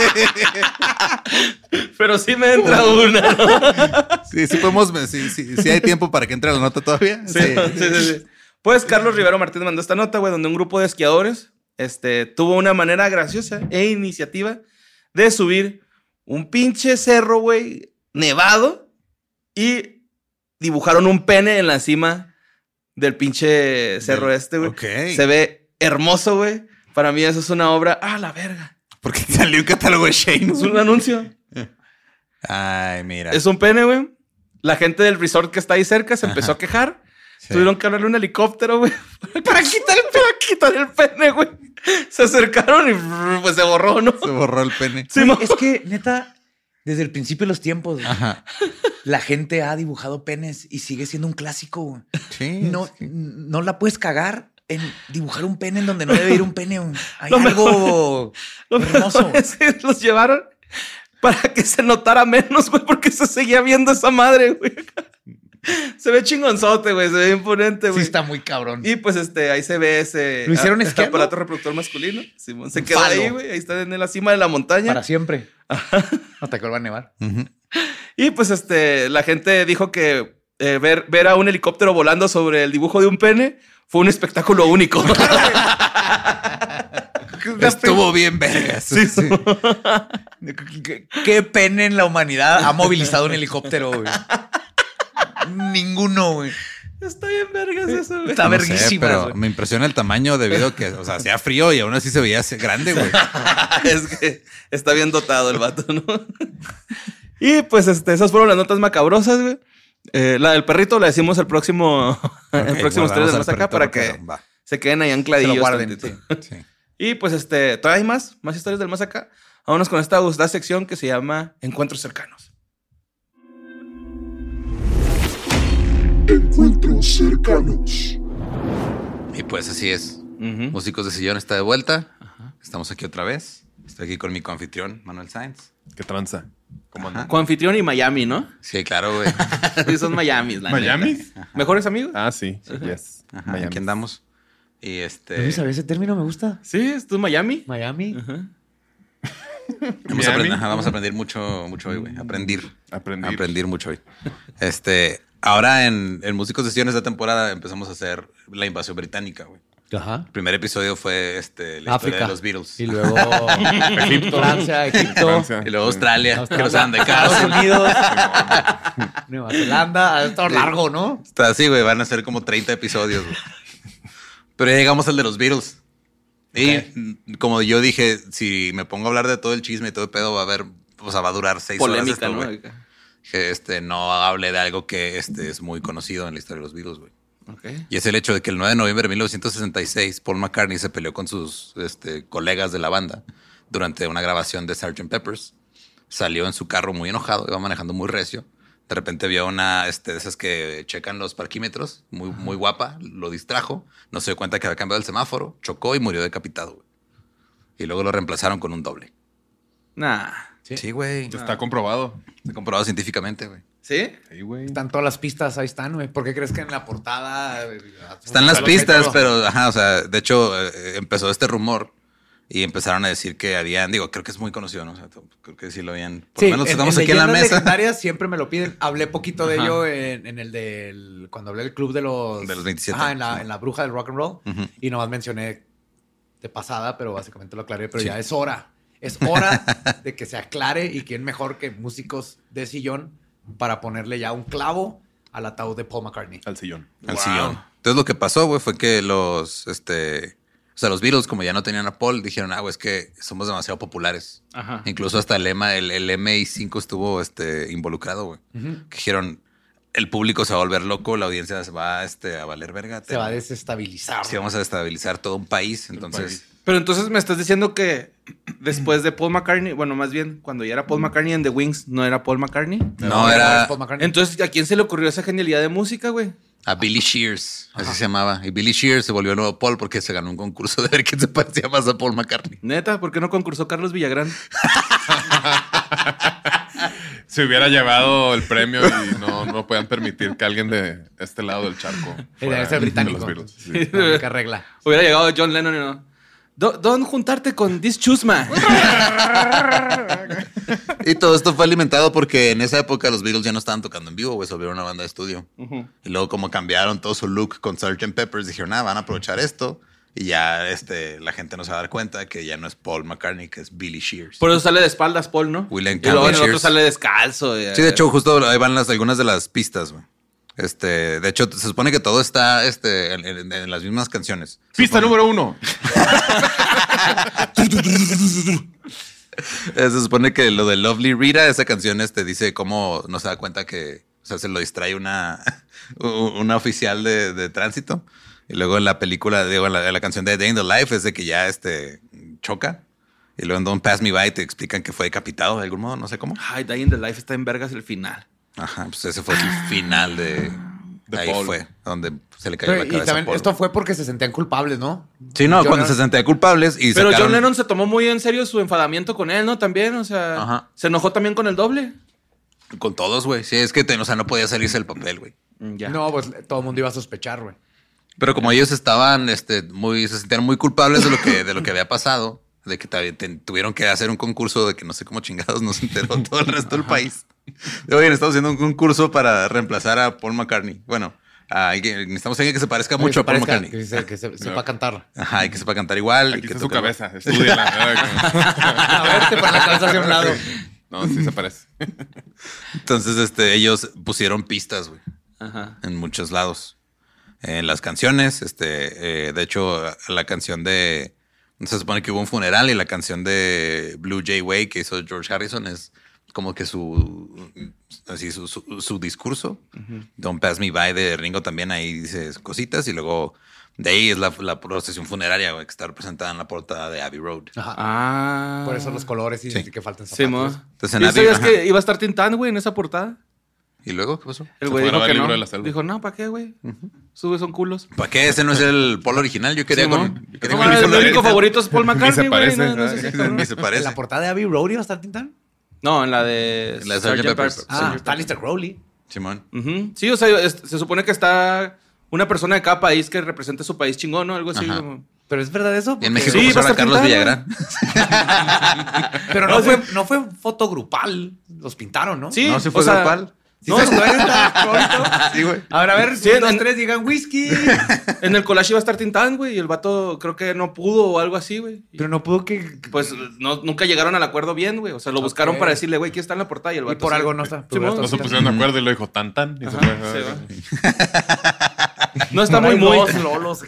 B: Pero sí me entra una, ¿no?
D: Sí, sí podemos, sí, sí, sí hay tiempo para que entre la nota todavía.
B: Sí, sí, sí, sí. Pues Carlos Rivero Martínez mandó esta nota, güey, donde un grupo de esquiadores este, tuvo una manera graciosa e iniciativa de subir un pinche cerro, güey, nevado y dibujaron un pene en la cima del pinche cerro
D: Del-
B: este, güey.
D: ok.
B: Se ve hermoso, güey. Para mí eso es una obra... ¡Ah, la verga!
D: Porque salió un catálogo de Shane.
B: Es un anuncio.
D: Ay, mira.
B: Es un pene, güey. La gente del resort que está ahí cerca se empezó a quejar.
D: Sí.
B: Tuvieron que hablarle un helicóptero, güey. Para quitar el, para quitar el pene, güey. Se acercaron y brr, pues se borró, ¿no?
D: Se borró el pene.
B: Sí,
C: Güey,
B: mo-
C: es que, neta, desde el principio de los tiempos, güey,
D: Ajá.
C: la gente ha dibujado penes y sigue siendo un clásico, güey.
D: Sí.
C: No,
D: sí.
C: no la puedes cagar en dibujar un pene en donde no debe ir un pene, güey. Hay
B: Lo
C: algo
B: Lo
C: hermoso.
B: mejor es que los llevaron para que se notara menos, güey, porque se seguía viendo esa madre, güey. Se ve chingonzote, güey. Se ve imponente,
C: Sí
B: güey.
C: está muy cabrón.
B: Y pues este, ahí se ve ese
C: ¿Lo hicieron
B: a-
C: esquiando?
B: aparato reproductor masculino. Simón, se
C: Un
B: quedó
C: falo.
B: ahí, güey. Ahí está en la cima de la montaña.
C: Para siempre. Hasta que vuelva a nevar.
D: Ujú.
B: Y pues este, la gente dijo que eh, ver, ver a un helicóptero volando sobre el dibujo de un pene fue un espectáculo único.
D: Estuvo bien vergas.
B: Sí, sí.
C: ¿Qué, qué pene en la humanidad ha movilizado un helicóptero, güey? Ninguno, güey.
B: Está bien vergas eso, güey.
C: Está
D: No sé,
C: verguísima,
D: pero
C: güey.
D: me impresiona el tamaño debido a que, o sea, hacía frío y aún así se veía grande, güey.
B: Es que está bien dotado el vato, ¿no? Y pues este, esas fueron las notas macabrosas, güey. Eh, la del perrito la decimos el próximo, el
D: Ok,
B: próximo
D: guardamos
B: tres de
D: al
B: más acá
D: perrito
B: para
D: porque
B: que
D: no, va.
B: se queden ahí
C: Se
B: ancladillos.
C: lo guarden.
B: tantito.
C: Sí.
D: Sí.
B: Y pues este, todavía hay más, más historias del más acá. Vámonos con esta gustada sección que se llama Encuentros Cercanos.
E: Encuentros cercanos.
D: Y pues así es.
B: Ujú.
D: Músicos de Sillón está de vuelta. Estamos aquí otra vez. Estoy aquí con mi coanfitrión, Manuel Sainz.
F: ¿Qué tranza? ¿Cómo andan?
B: Coanfitrión y Miami, ¿no?
D: Sí, claro, güey.
B: Sí, son Miamis, la
F: ¿Miami?
B: neta. ¿Mejores amigos?
F: Ah, sí. Yes.
D: Ajá,
F: Miami.
D: aquí andamos. Y
C: ¿No
D: este...
C: sabes ese término? Me gusta.
B: Sí, ¿es tú Miami?
C: Miami.
B: Ajá.
D: Vamos a,
F: Miami.
D: aprender, ajá, vamos a aprender mucho, mucho hoy, güey. Aprender.
F: Aprendir.
D: Aprender mucho hoy. Este, ahora en, en Músicos de Sillón esta temporada empezamos a hacer la invasión británica, güey.
C: Ajá.
D: El primer episodio fue este, la historia
C: África.
D: de los Beatles.
C: Y luego Francia, Egipto,
F: Francia.
D: Y luego Australia,
C: Australia,
D: que nos dan de
C: Estados
D: cárcel.
C: Unidos, Nueva Zelanda. Ha estado largo, ¿no?
D: Está así, güey. Van a ser como treinta episodios, güey. Pero ya llegamos al de los Beatles. Y mm, como yo dije, si me pongo a hablar de todo el chisme y todo el pedo, va a haber, o sea, va a durar seis
B: Polémica,
D: horas.
B: ¿no?
D: Esto, güey. Que este, no hable de algo que este, es muy conocido en la historia de los Beatles, güey.
B: Ok.
D: Y es el hecho de que el nueve de noviembre de mil novecientos sesenta y seis, Paul McCartney se peleó con sus este, colegas de la banda durante una grabación de sergeant Pepper's. Salió en su carro muy enojado, iba manejando muy recio. De repente vio una este, de esas que checan los parquímetros, muy, muy guapa, lo distrajo, no se dio cuenta que había cambiado el semáforo, chocó y murió decapitado, güey. Y luego lo reemplazaron con un doble.
B: Nah.
D: Sí, güey.
F: Está comprobado.
D: Está comprobado científicamente, güey.
B: ¿Sí?
F: Sí, güey.
C: Están todas las pistas, ahí están, güey. ¿Por qué crees que en la portada eh,
D: Están las
C: Sale
D: pistas,
C: todo?
D: pero, ajá, o sea, de hecho, eh, empezó este rumor y empezaron a decir que habían, digo, creo que es muy conocido, ¿no? O sea, creo que sí lo habían, por
C: Sí,
D: lo menos
C: en-
D: estamos
C: en
D: aquí en la
C: Leyendas
D: mesa.
C: Legendarias siempre me lo piden. Hablé poquito de
B: Ajá.
C: ello en, en el del cuando hablé del club de los
D: De los veintisiete.
C: Ajá, en la,
D: Sí.
C: en la bruja del rock and roll.
D: Ujú.
C: Y nomás mencioné de pasada, pero básicamente lo aclaré. Pero
D: Sí.
C: ya es hora. Es hora de que se aclare y quién mejor que músicos de sillón para ponerle ya un clavo al ataúd de Paul McCartney.
F: Al sillón.
D: Al
B: Wow.
D: sillón. Entonces lo que pasó, güey, fue que los, este, o sea, los Beatles, como ya no tenían a Paul, dijeron, ah, güey, es que somos demasiado populares.
B: Ajá.
D: Incluso hasta el lema, el, el M I cinco estuvo este, involucrado, güey.
C: Ujú.
D: Que dijeron, el público se va a volver loco, la audiencia se va este, a valer verga.
C: Se va a desestabilizar.
D: Sí, vamos a destabilizar todo un país. Entonces,
F: país.
B: Pero entonces me estás diciendo que después de Paul McCartney, bueno, más bien cuando ya era Paul McCartney en The Wings, ¿no era Paul McCartney?
D: no, era
C: Paul McCartney.
B: Entonces, ¿a quién se le ocurrió esa genialidad de música, güey?
D: a Billy Shears, así se llamaba. Y Billy Shears se volvió el nuevo Paul porque se ganó un concurso de ver quién se parecía más a Paul McCartney.
B: Neta, ¿por qué no concursó Carlos Villagrán?
F: Se hubiera llevado el premio y no, no puedan permitir que alguien de este lado del charco.
C: Debe ser
F: de
C: británico.
F: los Beatles. Sí.
C: La única regla.
B: Hubiera llegado John Lennon y no. "Do- Don juntarte con this chusma.
D: Y todo esto fue alimentado porque en esa época los Beatles ya no estaban tocando en vivo, güey, se volvieron una banda de estudio. Y luego como cambiaron todo su look con sergeant Pepper's, dijeron, ah, van a aprovechar esto Y ya este, la gente no se va a dar cuenta que ya no es Paul McCartney, que es Billy Shears.
B: Por eso sale de espaldas Paul, ¿no?
D: William
B: y luego en el
D: Campbell
B: otro
D: Shears.
B: sale descalzo. Y,
D: Sí, de hecho, justo ahí van las, algunas de las pistas, güey. Este, de hecho, se supone que todo está este, en, en- en las mismas canciones. Se
F: Pista
D: supone-
F: número uno.
D: Eh, Se supone que lo de Lovely Rita, esa canción, este, dice cómo no se da cuenta que, o sea, se lo distrae una, una oficial de, de tránsito. Y luego en la película, digo, en la, en la canción de Day in the Life es de que ya este, choca. Y luego en Don't Pass Me By te explican que fue decapitado de algún modo, no sé cómo.
B: Ay, Day in the Life está en vergas el final.
D: Ajá, pues ese fue el final de...
F: De
D: ahí
F: Paul.
D: fue donde se le cayó
C: Pero,
D: la
C: y
D: cabeza a
C: también
D: Paul.
C: esto fue porque se sentían culpables, ¿no?
D: Sí, no,
C: John
D: cuando
C: Lennon-
D: se sentían culpables y
B: Pero
D: sacaron-
B: John Lennon se tomó muy en serio su enfadamiento con él, ¿no? También, o sea,
D: Ajá.
B: se enojó también con el doble.
D: Con todos, güey. Sí, es que te- o sea, no podía salirse del papel, güey.
B: Ya.
C: No, pues todo el mundo iba a sospechar, güey.
D: Pero como ellos estaban, este, muy, se sentían muy culpables de lo que, de lo que había pasado, de que tabi- te- tuvieron que hacer un concurso de que no sé cómo chingados no se enteró todo el resto del país. Oye, estamos haciendo un concurso para reemplazar a Paul McCartney. Bueno, a alguien- necesitamos a alguien que se parezca mucho
C: Que
D: a Paul
C: parezca-
D: McCartney.
C: Que, se- que se- sepa cantar.
D: Ajá, y que sepa cantar igual. y
F: Aquí
D: que
F: está su
D: toque-
F: cabeza. Estúdiala.
C: A ver, te pones la cabeza hacia un lado.
F: No, sí se parece.
D: Entonces, este, ellos pusieron pistas, güey,
B: Ajá.
D: en muchos lados. En las canciones, este, eh, de hecho, la canción de... Se supone que hubo un funeral y la canción de Blue Jay Way que hizo George Harrison es como que su así su, su, su discurso. Don't Pass Me By de Ringo también ahí dice cositas y luego de ahí es la, la procesión funeraria, güey, que está representada en la portada de Abbey Road.
C: Ajá.
B: Ah.
C: Por eso los colores y
D: Sí.
C: que faltan
B: Sí,
C: zapatos.
B: mo.
D: Entonces, en
B: ¿Y
D: Abbey-
B: sabías
D: ajá.
B: que iba a estar Tintán, güey, en esa portada?
D: ¿Y luego qué pasó?
B: El
F: Se
B: güey
F: fue a
B: dijo
F: grabar
B: que
F: el
B: no.
F: libro de la selva.
B: Dijo, no, ¿para qué, güey? Sube, son culos.
D: ¿Para qué? Ese no es el polo original. Yo quería
B: Sí,
D: con...
B: mo.
D: yo quería
B: No,
D: con
B: el
D: el polo
B: único
D: original.
B: favorito es Paul
F: Ni
B: McCartney,
F: se
B: güey.
F: parece,
B: No, no
F: ¿verdad?
B: sé si cabrón.
D: Ni se
C: ¿En
D: parece.
C: la portada de Abbey Road iba a estar Tintán?
B: No, en la de
D: La de
B: Sergeant
D: Sergeant
B: Pepper's.
D: Pepper's.
C: Ah, está Lister Crowley.
D: Simón.
B: Ujú. Sí, o sea, es- se supone que está una persona de cada país que represente su país chingón, ¿no? Algo así
D: Ajá.
B: como...
C: ¿Pero es verdad eso?
D: Y en
C: Porque-
D: México
B: Sí, va a
D: pusieron a
B: estar
D: Carlos
B: pintado,
D: Villagrán.
C: Pero no fue, no fue foto grupal. Los pintaron, ¿no?
B: Sí,
D: No, sí fue
B: o sea,
D: grupal.
C: ¿Sí se cuenta?
D: Sí, güey.
C: A ver, a ver,
B: Sí,
C: un, dos,
B: en-
C: tres, digan whisky.
B: En el collage iba a estar Tintán, güey, y el vato creo que no pudo o algo así, güey. Y,
C: Pero no pudo que...
B: Pues no, nunca llegaron al acuerdo bien, güey. O sea, lo buscaron
C: Ok.
B: para decirle, güey, ¿quién está en la portada? Y el
C: Y
B: vato
C: por
B: sí.
C: algo no está.
B: Sí, mo.
F: No se pusieron de acuerdo y lo dijo tan tan. Y se
B: Ajá,
F: fue.
B: sí, va. No está muy,
C: Hay
B: muy...
C: dos lolos.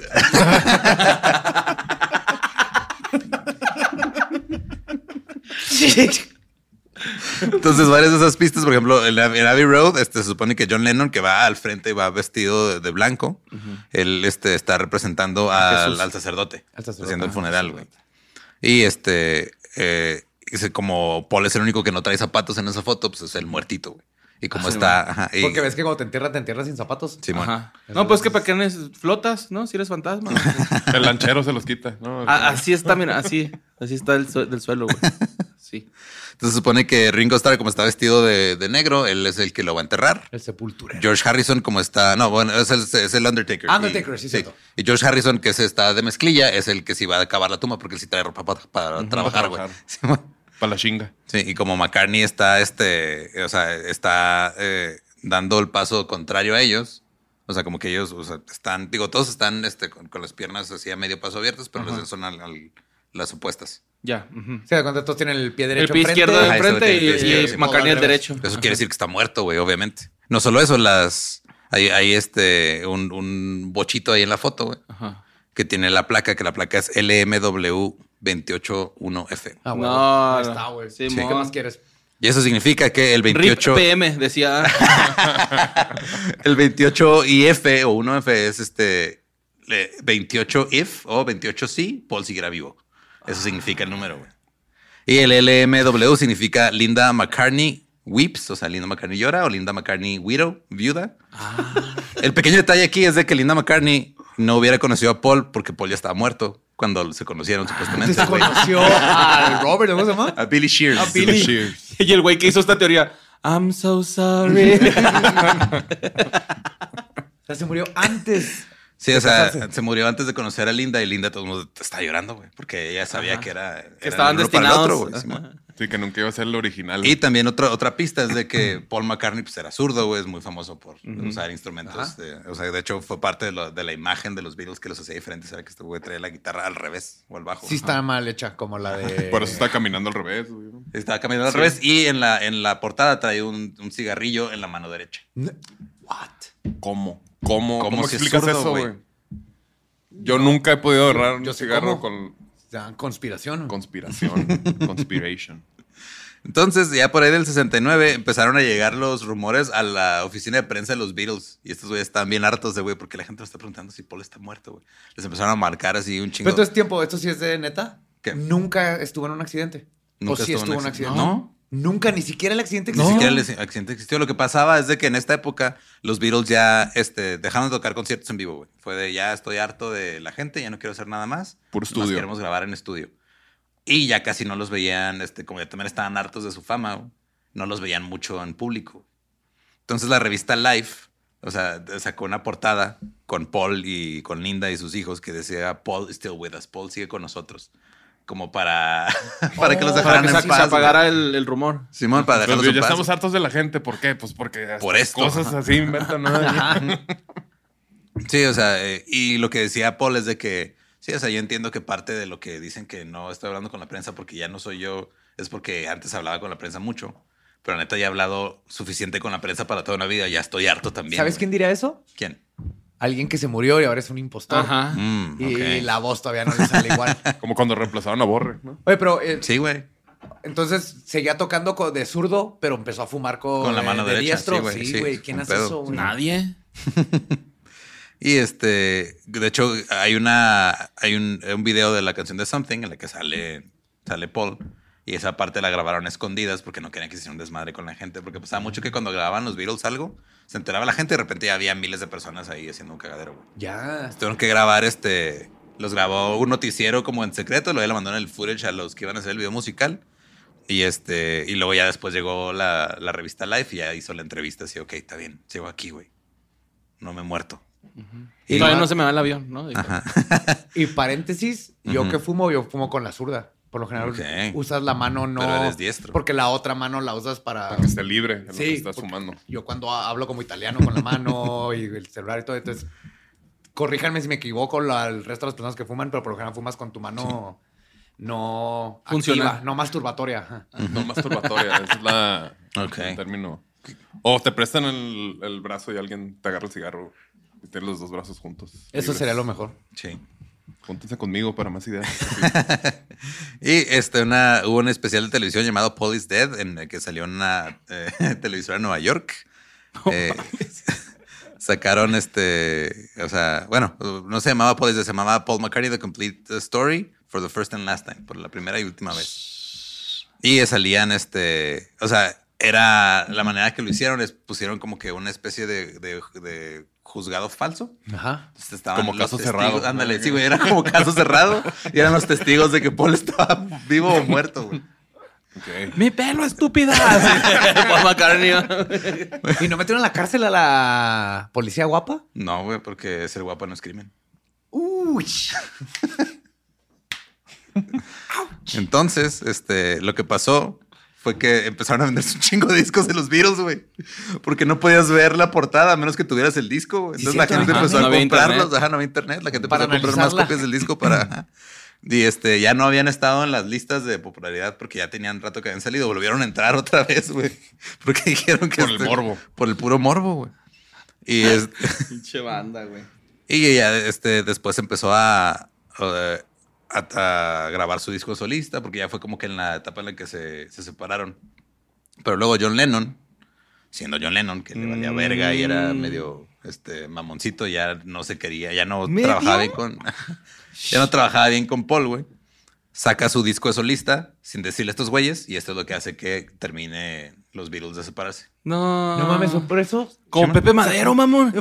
D: Entonces, varias de esas pistas, por ejemplo, en, en Abbey Road, este, se supone que John Lennon, que va al frente y va vestido de, de blanco, él este, está representando al,
B: Jesús.
D: al sacerdote,
C: Al sacerdote.
D: haciendo el
C: Ah,
D: funeral, güey. Y este, eh, dice, como Paul es el único que no trae zapatos en esa foto, pues es el muertito, güey. Y como
B: Ah, sí,
D: está... Ajá, y-
C: Porque ves que cuando te entierras, te entierras sin zapatos.
D: Simón.
B: Ajá. No, pues que para qué neces- flotas, ¿no? Si eres fantasma.
F: El lanchero se los quita. ¿no?
B: A- así está, mira, así. Así está el sue- del suelo, güey. Sí.
D: Entonces se supone que Ringo Starr, como está vestido de, de negro, él es el que lo va a enterrar.
C: El sepulturero.
D: George Harrison, como está... No, bueno, es el, es el Undertaker.
C: Undertaker,
D: Y-
C: sí, cierto.
D: Y George Harrison, que se está de mezclilla, es el que sí va a acabar la tumba porque él sí trae ropa para, para trabajar, güey.
F: trabajar.
D: Sí,
F: Para la chinga.
D: sí, y como McCartney está, este, o sea, está eh, dando el paso contrario a ellos. O sea, como que ellos, o sea, están, digo, todos están este, con, con las piernas así a medio paso abiertas, pero
B: Ajá.
D: les son al- al- las opuestas.
B: Ya. ujú.
C: Sí, de cuando todos tienen el pie
B: El
C: derecho
B: pie
C: enfrente.
B: izquierdo
D: Ajá,
B: de frente
D: eso
B: y,
D: tiene el pie
B: y
D: izquierdo, sí.
B: McCartney
C: Todo
B: el
C: al
B: derecho.
D: Eso quiere decir que está muerto, güey, obviamente. No solo eso, las hay, hay este un, un bochito ahí en la foto, güey,
B: Ajá.
D: que tiene la placa, que la placa es L M W veintiocho uno F.
C: Ah, bueno.
B: No,
C: Ahí
B: no.
C: está, güey.
B: Sí,
C: ¿Qué
B: mo.
C: más quieres?
D: Y eso significa que el
B: R I P
D: veintiocho,
B: P M, decía.
D: el veintiocho I F o uno F es este eh, veintiocho if o veintiocho si, Paul seguirá vivo. Eso significa el número, güey. Y el L M W significa Linda McCartney weeps, o sea, Linda McCartney llora, o Linda McCartney widow, viuda. El pequeño detalle aquí es de que Linda McCartney no hubiera conocido a Paul porque Paul ya estaba muerto cuando se conocieron supuestamente.
C: Se
D: güey.
C: conoció al Robert, ¿cómo se llama?
D: A Billy Shears.
C: A Billy.
F: Cheers.
B: Y el güey que hizo esta teoría. I'm so sorry.
C: O sea, se murió antes.
D: Sí, o sea, se murió antes de conocer a Linda y Linda todo el mundo está llorando, güey, porque ella sabía Ajá. que era...
B: Que
D: era
B: estaban destinados.
D: Otro, güey,
F: sí, que nunca iba a ser el original.
D: Y también otra, otra pista es de que Paul McCartney pues, era zurdo, güey, es muy famoso por uh-huh. usar instrumentos. De, o sea, de hecho fue parte de, lo, de la imagen de los Beatles que los hacía diferentes. Era que este güey traía la guitarra al revés o al bajo.
C: Sí, está mal hecha, como la de...
F: Por eso está caminando al revés, güey.
D: Estaba caminando al sí. revés y en la, en la portada trae un, un cigarrillo en la mano derecha.
C: What?
F: ¿Cómo? ¿Cómo,
D: ¿Cómo,
F: ¿Cómo
D: si
F: explicas
D: zurdo,
F: eso, güey? Yo nunca he podido agarrar un
C: yo sé
F: cigarro
C: cómo.
F: con...
C: Ya, conspiración.
F: Conspiración. Conspiration.
D: Entonces, ya por ahí del sesenta y nueve empezaron a llegar los rumores a la oficina de prensa de los Beatles. Y estos güeyes estaban bien hartos de güey, porque la gente lo está preguntando si Paul está muerto, güey. Les empezaron a marcar así un chingo.
C: Pero entonces, tiempo, ¿esto sí es de neta?
D: ¿Qué?
C: Nunca estuvo en un accidente.
D: Nunca
C: ¿O sí estuvo en un accidente?
D: No.
C: Nunca, ni siquiera el accidente
D: Ni
C: existió.
D: siquiera el accidente existió. Lo que pasaba es de que en esta época los Beatles ya este, dejaron de tocar conciertos en vivo, güey. Fue de ya estoy harto de la gente, ya no quiero hacer nada más.
F: Puro estudio.
D: Nos queremos grabar en estudio. Y ya casi no los veían, este, como ya también estaban hartos de su fama, güey, no los veían mucho en público. Entonces la revista Life, o sea, sacó una portada con Paul y con Linda y sus hijos que decía Paul is still with us, Paul sigue con nosotros. Como para, para oh, que los dejaran
B: para que
D: en
B: se,
D: paz.
B: se apagara el, el rumor.
D: Simón, para dejarlos
F: Pero
D: en
F: ya
D: paz.
F: estamos hartos de la gente. ¿Por qué? Pues porque
D: por esto.
F: Cosas así inventan. ¿No?
D: Sí, o sea, eh, y lo que decía Paul es de que, sí, o sea, yo entiendo que parte de lo que dicen que no estoy hablando con la prensa porque ya no soy yo, es porque antes hablaba con la prensa mucho. Pero neta ya he hablado suficiente con la prensa para toda una vida. Ya estoy harto también.
C: ¿Sabes
D: güey.
C: quién diría eso?
D: ¿Quién?
C: Alguien que se murió y ahora es un impostor.
B: Ajá.
D: Mm,
C: y
D: okay.
C: la voz todavía no le sale igual.
F: Como cuando reemplazaron a Borre, ¿no?
C: Oye, pero... Eh,
D: Sí, güey.
C: entonces seguía tocando con- de zurdo, pero empezó a fumar con,
D: Con la mano
C: eh, de
D: derecha,
C: diestro.
D: sí, güey,
C: Sí,
D: sí,
C: güey. ¿Quién
D: un
C: hace
D: pedo.
C: eso, güey?
B: Nadie.
D: Y este, de hecho, hay una, hay un, un video de la canción de Something en la que sale, sale Paul. Y esa parte la grabaron a escondidas porque no querían que se hiciera un desmadre con la gente. Porque pasaba mucho que cuando grababan los Beatles algo, se enteraba la gente y de repente ya había miles de personas ahí haciendo un cagadero, güey.
C: Ya.
D: Tuvieron que grabar este, los grabó un noticiero como en secreto, luego le mandaron el footage a los que iban a hacer el video musical. Y este, y luego ya después llegó la, la revista Life y ya hizo la entrevista así, ok, está bien, sigo aquí, güey. No me he muerto.
B: Uh-huh. Y todavía no se me va el avión, ¿no?
D: Ajá.
C: Y paréntesis, yo
D: Ujú.
C: que fumo, yo fumo con la zurda. Por lo general
D: Ok.
C: usas la mano, no...
D: Pero eres diestro.
C: Porque la otra mano la usas para...
F: Para que esté libre en lo que
C: Sí,
F: estás
C: porque
F: fumando.
C: yo cuando hablo como italiano con la mano y el celular y todo, entonces corríjanme si me equivoco la- el resto de las personas que fuman, pero por lo general fumas con tu mano no
B: Funcional.
C: activa, no masturbatoria. Ajá.
F: No masturbatoria. Esa es la,
D: Ok.
F: el término. O te prestan el, el brazo y alguien te agarra el cigarro y tienes los dos brazos juntos.
C: Eso
F: libres.
C: sería lo mejor.
D: Sí.
F: Júntense conmigo para más ideas.
D: Y este, una, hubo un especial de televisión llamado Paul is Dead, en el que salió una eh, televisora en Nueva York. Eh, sacaron este, o sea, bueno, no se llamaba Paul is Dead, se llamaba Paul McCartney The Complete Story for the First and Last Time, por la primera y última vez. Y salían este, o sea, era la manera que lo hicieron, es pusieron como que una especie de, de, de juzgado falso.
C: Ajá.
D: Entonces estaban
F: Como
D: los
F: caso
D: testigos-
F: cerrado.
D: Ándale, sí, güey, era como caso cerrado. Y eran los testigos de que Paul estaba vivo o muerto, güey.
F: Ok.
B: ¡Mi pelo, estúpida! Paul McCartney.
C: ¿Y no metieron a la cárcel a la policía guapa?
D: No, güey, porque ser guapo no es crimen.
C: Uy.
D: Entonces, este, lo que pasó fue que empezaron a venderse un chingo de discos de los Beatles, güey. Porque no podías ver la portada a menos que tuvieras el disco, güey.
C: Sí,
D: Entonces la
C: cierto,
D: gente
C: ajá.
D: empezó
B: No
D: a
B: había
D: comprarlos.
B: internet.
D: Ajá, no había internet. La gente
C: Para
D: empezó a comprar más
C: analizarla.
D: copias del disco para... ajá. Y este, ya no habían estado en las listas de popularidad porque ya tenían rato que habían salido. Volvieron a entrar otra vez, güey. Porque dijeron que...
F: Por el
D: este-
F: morbo.
D: Por el puro morbo, güey. Y, es-
B: Pinche banda, güey.
D: y ya este, después empezó a, a, a grabar su disco solista porque ya fue como que en la etapa en la que se, se separaron. Pero luego John Lennon, siendo John Lennon, que le valía verga y era medio este, mamoncito, ya no se quería, ya no
C: ¿Medio?
D: trabajaba bien con... ya no trabajaba bien con Paul, güey. Saca su disco de solista sin decirle a estos güeyes y esto es lo que hace que termine los Beatles de separarse.
B: No.
C: No mames, ¿son presos?
B: Como Pepe Madero, mamón.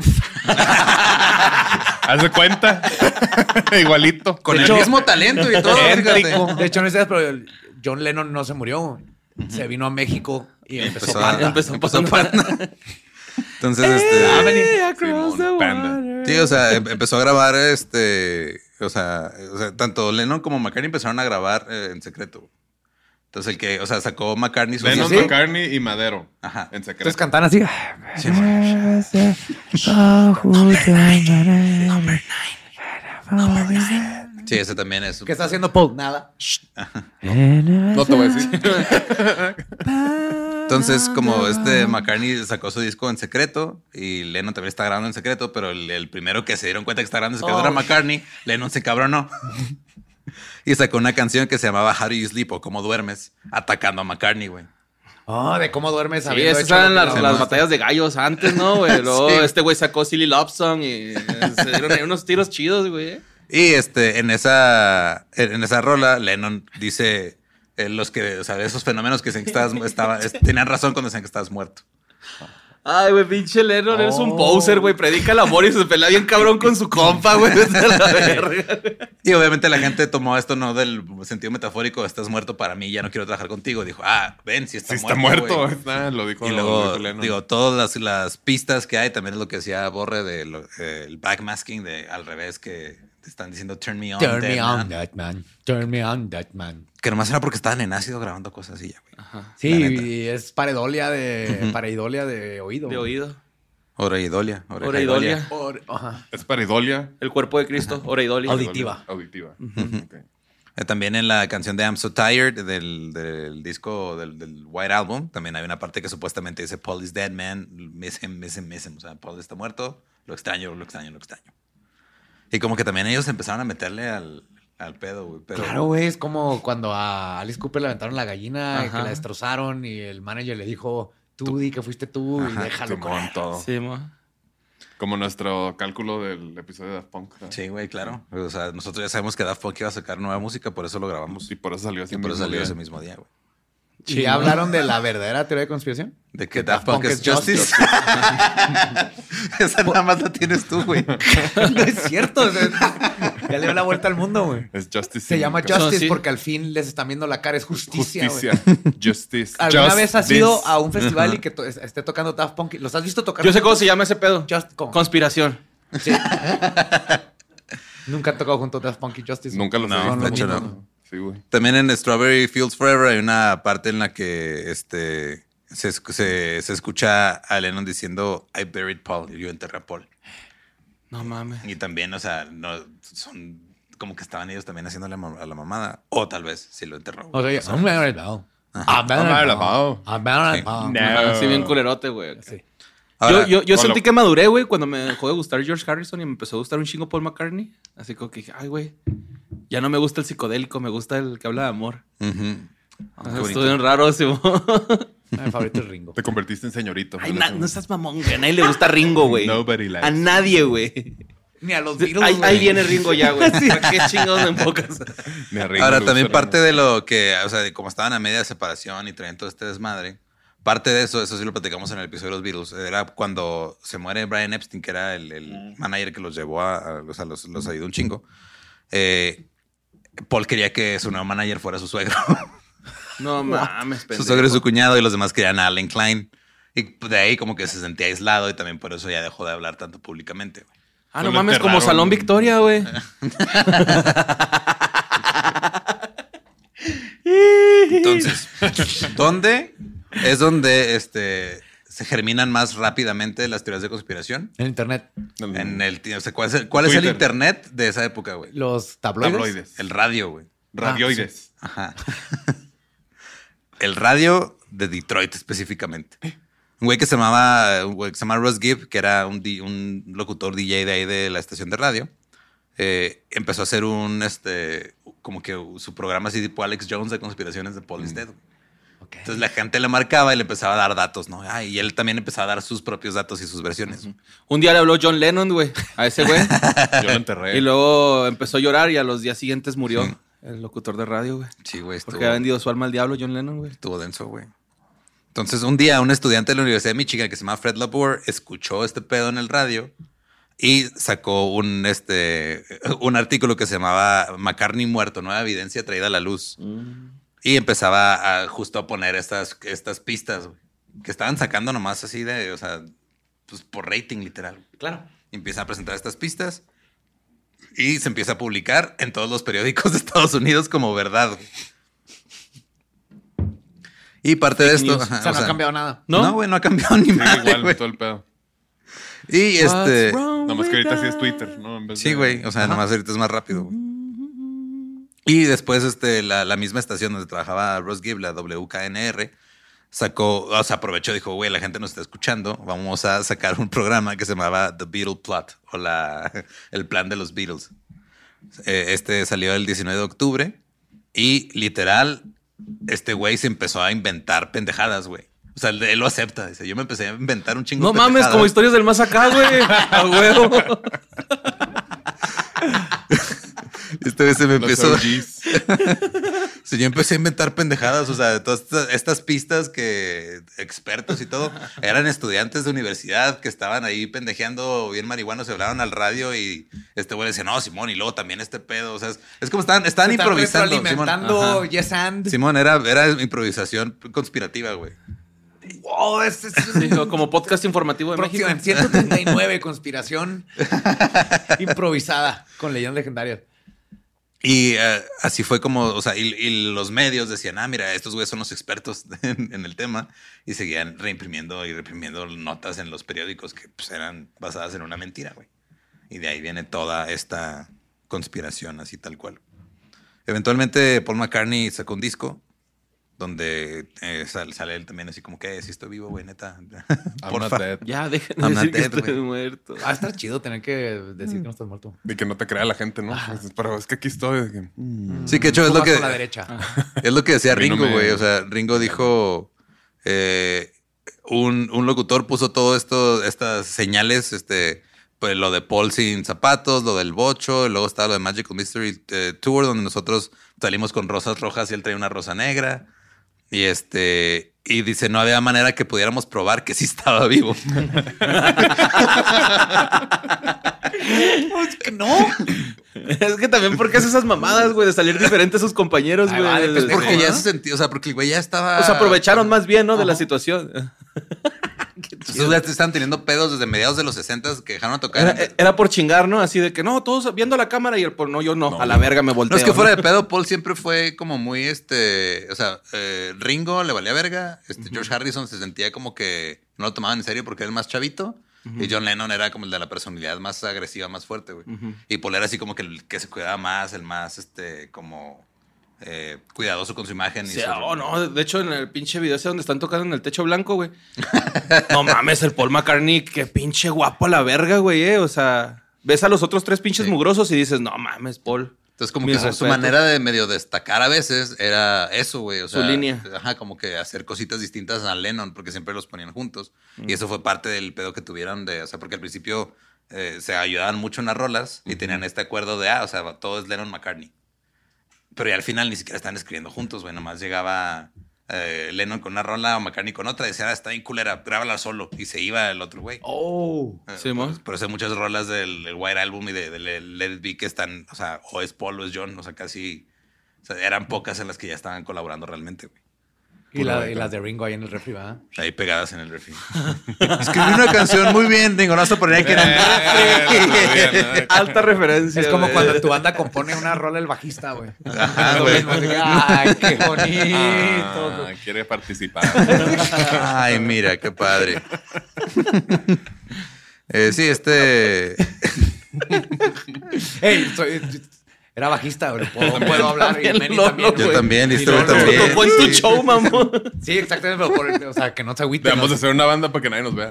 F: Haz de cuenta. Igualito.
D: Con
C: De
D: el
C: hecho-
D: mismo talento y todo. fíjate.
C: De hecho, no sé, pero John Lennon no se murió. Se vino a México y empezó,
D: Empezó a-
C: Panda.
B: Empezó
D: empezó
B: Panda.
D: Panda. Entonces, este...
F: Simón, Panda.
D: Sí, o sea, em- empezó a grabar este... O sea, o sea, tanto Lennon como McCartney empezaron a grabar eh, en secreto. Entonces, el que, o sea, sacó McCartney... su-
F: Lennon,
C: ¿Sí?
F: McCartney y Madero.
D: Ajá.
F: En secreto.
C: Entonces cantan así.
D: Sí, man. Sí, ese también es...
C: ¿Qué está haciendo Paul? Nada.
F: No te voy a decir.
D: Entonces, como este McCartney sacó su disco en secreto y Lennon también está grabando en secreto, pero el, el primero que se dieron cuenta que está grabando en secreto
C: Oh.
D: era McCartney, Lennon se cabronó. Y sacó una canción que se llamaba How Do You Sleep o Cómo Duermes, atacando a McCartney, güey.
C: Oh, de cómo duermes.
B: Sí,
C: habiendo
B: esas
C: hecho
B: eran
C: lo que
B: las,
C: no-
B: las batallas de gallos antes, ¿no, güey? Luego
D: Sí.
B: este güey sacó Silly Love Song y eh, se dieron ahí unos tiros chidos, güey.
D: Y este, en esa, en esa rola, Lennon dice eh, los que, o sea, esos fenómenos que decían que estabas, estaba, es- tenían razón cuando decían que estabas muerto.
B: Ay, güey, pinche Lennon, eres un
C: Oh.
B: poser, güey. Predica el amor y se pelea bien cabrón con su compa, güey. Vete a la verga.
D: Y obviamente la gente tomó esto no del sentido metafórico, estás muerto para mí, ya no quiero trabajar contigo. Dijo, ah, ven, si está
F: Si
D: muerto.
F: está muerto.
D: güey.
F: Está, lo dijo,
D: Y
F: lo
D: luego,
F: dijo Lennon.
D: digo, todas las, las pistas que hay, también es lo que decía Borre de lo- eh, el backmasking de al revés, que te están diciendo turn me on,
C: Turn
D: dead
C: me
D: man".
C: on, that man. Turn me on, that man.
D: Que nomás era porque estaban en ácido grabando cosas así ya, güey.
C: Sí,
D: La neta.
C: y es pareidolia de, pareidolia de oído.
B: De oído.
D: Oreidolia.
B: Oreidolia.
C: Or- ajá.
F: Es paridolia.
B: El cuerpo de Cristo, Oreidolia.
C: Auditiva.
F: Auditiva. Ok.
D: Eh, También en la canción de I'm So Tired del, del disco del, del White Album, también hay una parte que supuestamente dice Paul is dead, man, miss him, miss him, miss him. O sea, Paul está muerto, lo extraño, lo extraño, lo extraño. Y como que también ellos empezaron a meterle al, al pedo, güey. Pero,
C: Claro, güey, es como cuando a Alice Cooper le aventaron la gallina,
B: Ajá.
C: que la destrozaron y el manager le dijo, tú di que fuiste tú
D: Ajá,
C: y déjalo con
F: Simón,
C: él.
F: todo.
B: Sí, mo.
F: Como nuestro cálculo del episodio de Daft Punk. ¿no?
D: Sí, güey, claro. O sea, nosotros ya sabemos que Daft Punk iba a sacar nueva música, por eso lo grabamos.
F: Y por eso salió ese
D: Y por eso
F: mismo
D: salió
F: día.
D: ese mismo día, güey.
C: ¿Y ya hablaron de la verdadera teoría de conspiración?
D: De que Daft Punk es Justice.
C: Justice.
D: Esa nada más la tienes tú, güey.
C: No es cierto. o sea, ya le dio la vuelta al mundo, güey.
F: Es Justice.
C: Se llama
F: Significa-
C: Justice
B: sí.
C: porque al fin les están viendo la cara. Es justicia, güey.
F: Justicia. Justice.
C: ¿Alguna
F: Just
C: vez has
F: this.
C: ido a un festival y que to- esté tocando Daft Punk? ¿Los has visto tocar?
B: Yo sé cómo se llama ese pedo.
C: Just, ¿cómo?
B: Conspiración.
C: Sí. Nunca han tocado juntos Daft Punk y Justice.
F: Nunca los
D: No,
F: he visto.
D: de hecho
F: ¿no?
D: no.
F: Sí, güey.
D: También en Strawberry Fields Forever hay una parte en la que este, se, esc- se, se escucha a Lennon diciendo I buried Paul, yo enterré a Paul.
B: No mames.
D: Y también, o sea, no son como que estaban ellos también haciéndole a la- a la mamada. O tal vez si lo enterró.
C: O sea, yo- I'm married now. I'm
F: I'm married
C: married
F: now.
C: now. I'm married
D: Sí.
C: now.
F: No.
B: Ajá, así bien culerote, güey.
C: Sí.
D: Ahora,
B: yo yo, yo
F: con
B: sentí
F: lo-
B: que maduré, güey, cuando me dejó de gustar George Harrison y me empezó a gustar un chingo Paul McCartney. Así como que dije, ay, güey, ya no me gusta el psicodélico, me gusta el que habla de amor.
D: ujú.
B: O
D: qué
B: sea,
D: bonito.
B: estuvo bien raro, sí.
C: Mi favorito es Ringo.
F: Te convertiste en señorito.
B: Ay, na- no estás mamón, güey. A nadie le gusta Ringo, güey.
F: Nobody likes.
B: A nadie, güey.
C: Ni a los Beatles,
B: Ahí,
C: güey.
B: ahí viene Ringo ya, güey. ¿Para qué chingados me enfocas?
F: Ni a Ringo
D: Ahora,
F: le
D: también
F: gusta
D: parte de lo que, o sea, de como estaban a media separación y traían todo este desmadre, parte de eso, eso sí lo platicamos en el episodio de los Beatles, era cuando se muere Brian Epstein, que era el, el manager que los llevó a, a- o sea, los, los ayudó un chingo. Eh, Paul quería que su nuevo manager fuera su suegro.
B: No mames,
D: Su
B: pendejo.
D: suegro y su cuñado, y los demás querían a Allen Klein. Y de ahí como que se sentía aislado y también por eso ya dejó de hablar tanto públicamente, güey.
B: Ah,
F: Lo
B: no mames, como
F: enterraron.
B: Salón Victoria, güey.
D: Entonces, ¿dónde es donde este, se germinan más rápidamente las teorías de conspiración?
C: En internet.
D: En el, o sea, ¿cuál es el, cuál es el
F: Twitter.
D: internet de esa época, güey?
C: Los tabloides.
F: Tabloides.
D: El radio, güey.
F: Radioides.
D: Ajá. El radio de Detroit específicamente. Un güey que se llamaba, un güey que se llama Russ Gibb, que era un, di- un locutor D J de ahí de la estación de radio, eh, empezó a hacer un, este, como que su programa así tipo Alex Jones de conspiraciones de Paul is Dead, güey.
C: Ok.
D: Entonces la gente le marcaba y le empezaba a dar datos, ¿no? Ah, y él también empezaba a dar sus propios datos y sus versiones.
B: Un día le habló John Lennon, güey, a ese güey.
F: Yo lo enterré.
B: Y luego empezó a llorar y a los días siguientes murió
D: Sí.
B: el locutor de radio, güey.
D: Sí, güey, estuvo,
B: Porque había vendido su alma al diablo, John Lennon, güey.
D: estuvo denso, güey. Entonces un día un estudiante de la Universidad de Michigan que se llama Fred Labor escuchó este pedo en el radio y sacó un, este, un artículo que se llamaba McCartney muerto, nueva evidencia traída a la luz. Y empezaba a justo a poner estas, estas pistas, güey, que estaban sacando nomás así de, o sea, pues, por rating, literal.
C: Claro.
D: Y empieza a presentar estas pistas y se empieza a publicar en todos los periódicos de Estados Unidos como verdad. Y parte de esto...
C: News.
D: Ajá,
C: o sea,
D: o
C: no
D: sea,
C: ha cambiado nada.
D: No, güey, no, ha cambiado ni
F: Sí,
D: madre,
F: igual,
D: güey.
F: todo el pedo.
D: Y este...
F: Nomás que ahorita sí es Twitter, ¿no? En vez
D: Sí,
F: de-
D: güey. O sea,
C: Ajá.
D: nomás ahorita es más rápido, güey. Y después, este, la, la misma estación donde trabajaba Ross Gibb, la W K N R, sacó, o sea, aprovechó y dijo, güey, la gente nos está escuchando. Vamos a sacar un programa que se llamaba The Beatle Plot o la, el plan de los Beatles. Eh, Este salió el diecinueve de octubre y literal, este güey se empezó a inventar pendejadas, güey. O sea, él, él lo acepta. Dice, yo me empecé a inventar un chingo
B: No
D: de
B: mames,
D: pendejadas.
B: como historias del más acá, güey. A huevo.
D: Este güey se me
F: Los
D: empezó...
F: O Gs.
D: Sí, yo empecé a inventar pendejadas, o sea, de todas estas, estas pistas que expertos y todo eran estudiantes de universidad que estaban ahí pendejeando bien marihuanos, se hablaban al radio y este güey decía, no, Simón, y luego también este pedo, o sea, es, es como estaban, estaban
C: Se están
D: improvisando. Simón.
C: retroalimentando,
D: Ajá.
C: yes and.
D: Simón, era, era improvisación conspirativa, güey.
C: Wow, es, es,
B: Sí, como podcast informativo de
C: próximo
B: México.
C: en ciento treinta y nueve, conspiración improvisada con leyendas legendarias.
D: Y eh, así fue como, o sea, y, y los medios decían, ah, mira, estos güeyes son los expertos en, en el tema. Y seguían reimprimiendo y reimprimiendo notas en los periódicos que pues, eran basadas en una mentira, güey. Y de ahí viene toda esta conspiración, así tal cual. Eventualmente Paul McCartney sacó un disco donde eh, sale, sale él también así como que, si estoy vivo, güey, neta.
F: I'm
D: Porfa.
F: not dead.
B: Ya, dejen
D: I'm
B: de
D: not
B: decir que
D: dead,
B: estoy
D: güey.
B: muerto.
C: Va a estar chido tener que decir que no estás muerto.
F: Y que no te crea la gente, ¿no? Pues, pero es que aquí estoy. de que, mm.
D: Sí, que de hecho es lo
C: Fumas
D: que...
C: con la derecha.
D: Es lo que decía
F: A mí no
D: Ringo,
F: me-
D: güey. O sea, Ringo dijo. eh, un, un locutor puso todo esto, estas señales, este, pues lo de Paul sin zapatos, lo del bocho, y luego estaba lo de Magical Mystery eh, Tour, donde nosotros salimos con rosas rojas y él traía una rosa negra. Y este. Y dice, no había manera que pudiéramos probar que sí estaba vivo.
C: No.
B: Es que también, ¿por qué hace esas mamadas, güey? De salir diferentes a sus compañeros,
C: Ahí va, de
B: güey.
C: pendejo,
D: Porque ya
C: ¿no?
D: se sentía, o sea, porque el güey ya estaba.
B: O sea, aprovecharon más bien, ¿no? De la situación.
D: Esos güeyes estaban teniendo pedos desde mediados de los sesentas que dejaron de tocar.
B: Era, era por chingar, ¿no? Así de que no, todos viendo la cámara y el por no, yo no.
F: No,
B: a la
F: no.
B: verga me volteo.
D: No, es que
B: ¿no?
D: fuera de pedo, Paul siempre fue como muy este. O sea, eh, Ringo le valía verga. Este, George Harrison se sentía como que no lo tomaban en serio porque era el más chavito. Y John Lennon era como el de la personalidad más agresiva, más fuerte, güey. Y Paul era así como que el que se cuidaba más, el más, este, como eh, cuidadoso con su imagen. Y
B: Sí,
D: su-
B: oh, no, de hecho en el pinche video ese donde están tocando en el techo blanco, güey. No mames, el Paul McCartney, qué pinche guapo a la verga, güey, eh. O sea, ves a los otros tres pinches
D: Sí.
B: mugrosos y dices, no mames, Paul.
D: Entonces, como
B: Mis
D: que su, su
B: respetos.
D: manera de medio destacar a veces era eso, güey. O
B: Su
D: sea,
B: línea.
D: Ajá, como que hacer cositas distintas a Lennon, porque siempre los ponían juntos.
B: Mm.
D: Y eso fue parte del pedo que tuvieron de, o sea, porque al principio eh, se ayudaban mucho en las rolas y tenían este acuerdo de, ah, o sea, todo es Lennon McCartney. Pero ya al final ni siquiera estaban escribiendo juntos, güey. Nomás llegaba eh, Lennon con una rola o McCartney con otra. Y decía, ah, está bien culera, grábala solo. Y se iba el otro güey.
C: Oh.
D: Eh,
B: Sí, mo.
D: por, por eso hay muchas rolas del, del White Album y de, de Let It Be que están, o sea, o es Paul o es John, o sea, casi, o sea, eran pocas en las que ya estaban colaborando realmente, güey.
C: Y, la- y las de Ringo ahí en el refri, ¿verdad?
D: Ahí pegadas en el refri. Escribí una canción muy bien, digo, no se ponía que en el refri.
B: Alta referencia.
C: Es como
B: güey.
C: cuando tu banda compone una rola el bajista, güey.
D: Ajá,
C: Lo
D: güey.
C: mismo, así que, ay, qué bonito.
F: Ah, quiere participar.
D: Ay, mira, qué padre. Eh, sí, este...
C: Ey, soy- era bajista, güey. Puedo, puedo hablar. Y
B: También
C: Manny
B: Lolo,
C: también.
D: Yo
B: güey.
D: también,
C: Y
D: este güey
C: Lolo,
D: también.
B: Tocó en tu
D: Sí.
B: show, mamón.
C: Sí, exactamente, pero por, o sea, que no se agüite.
F: Debemos
C: ¿no?
F: de hacer una banda para que nadie nos vea.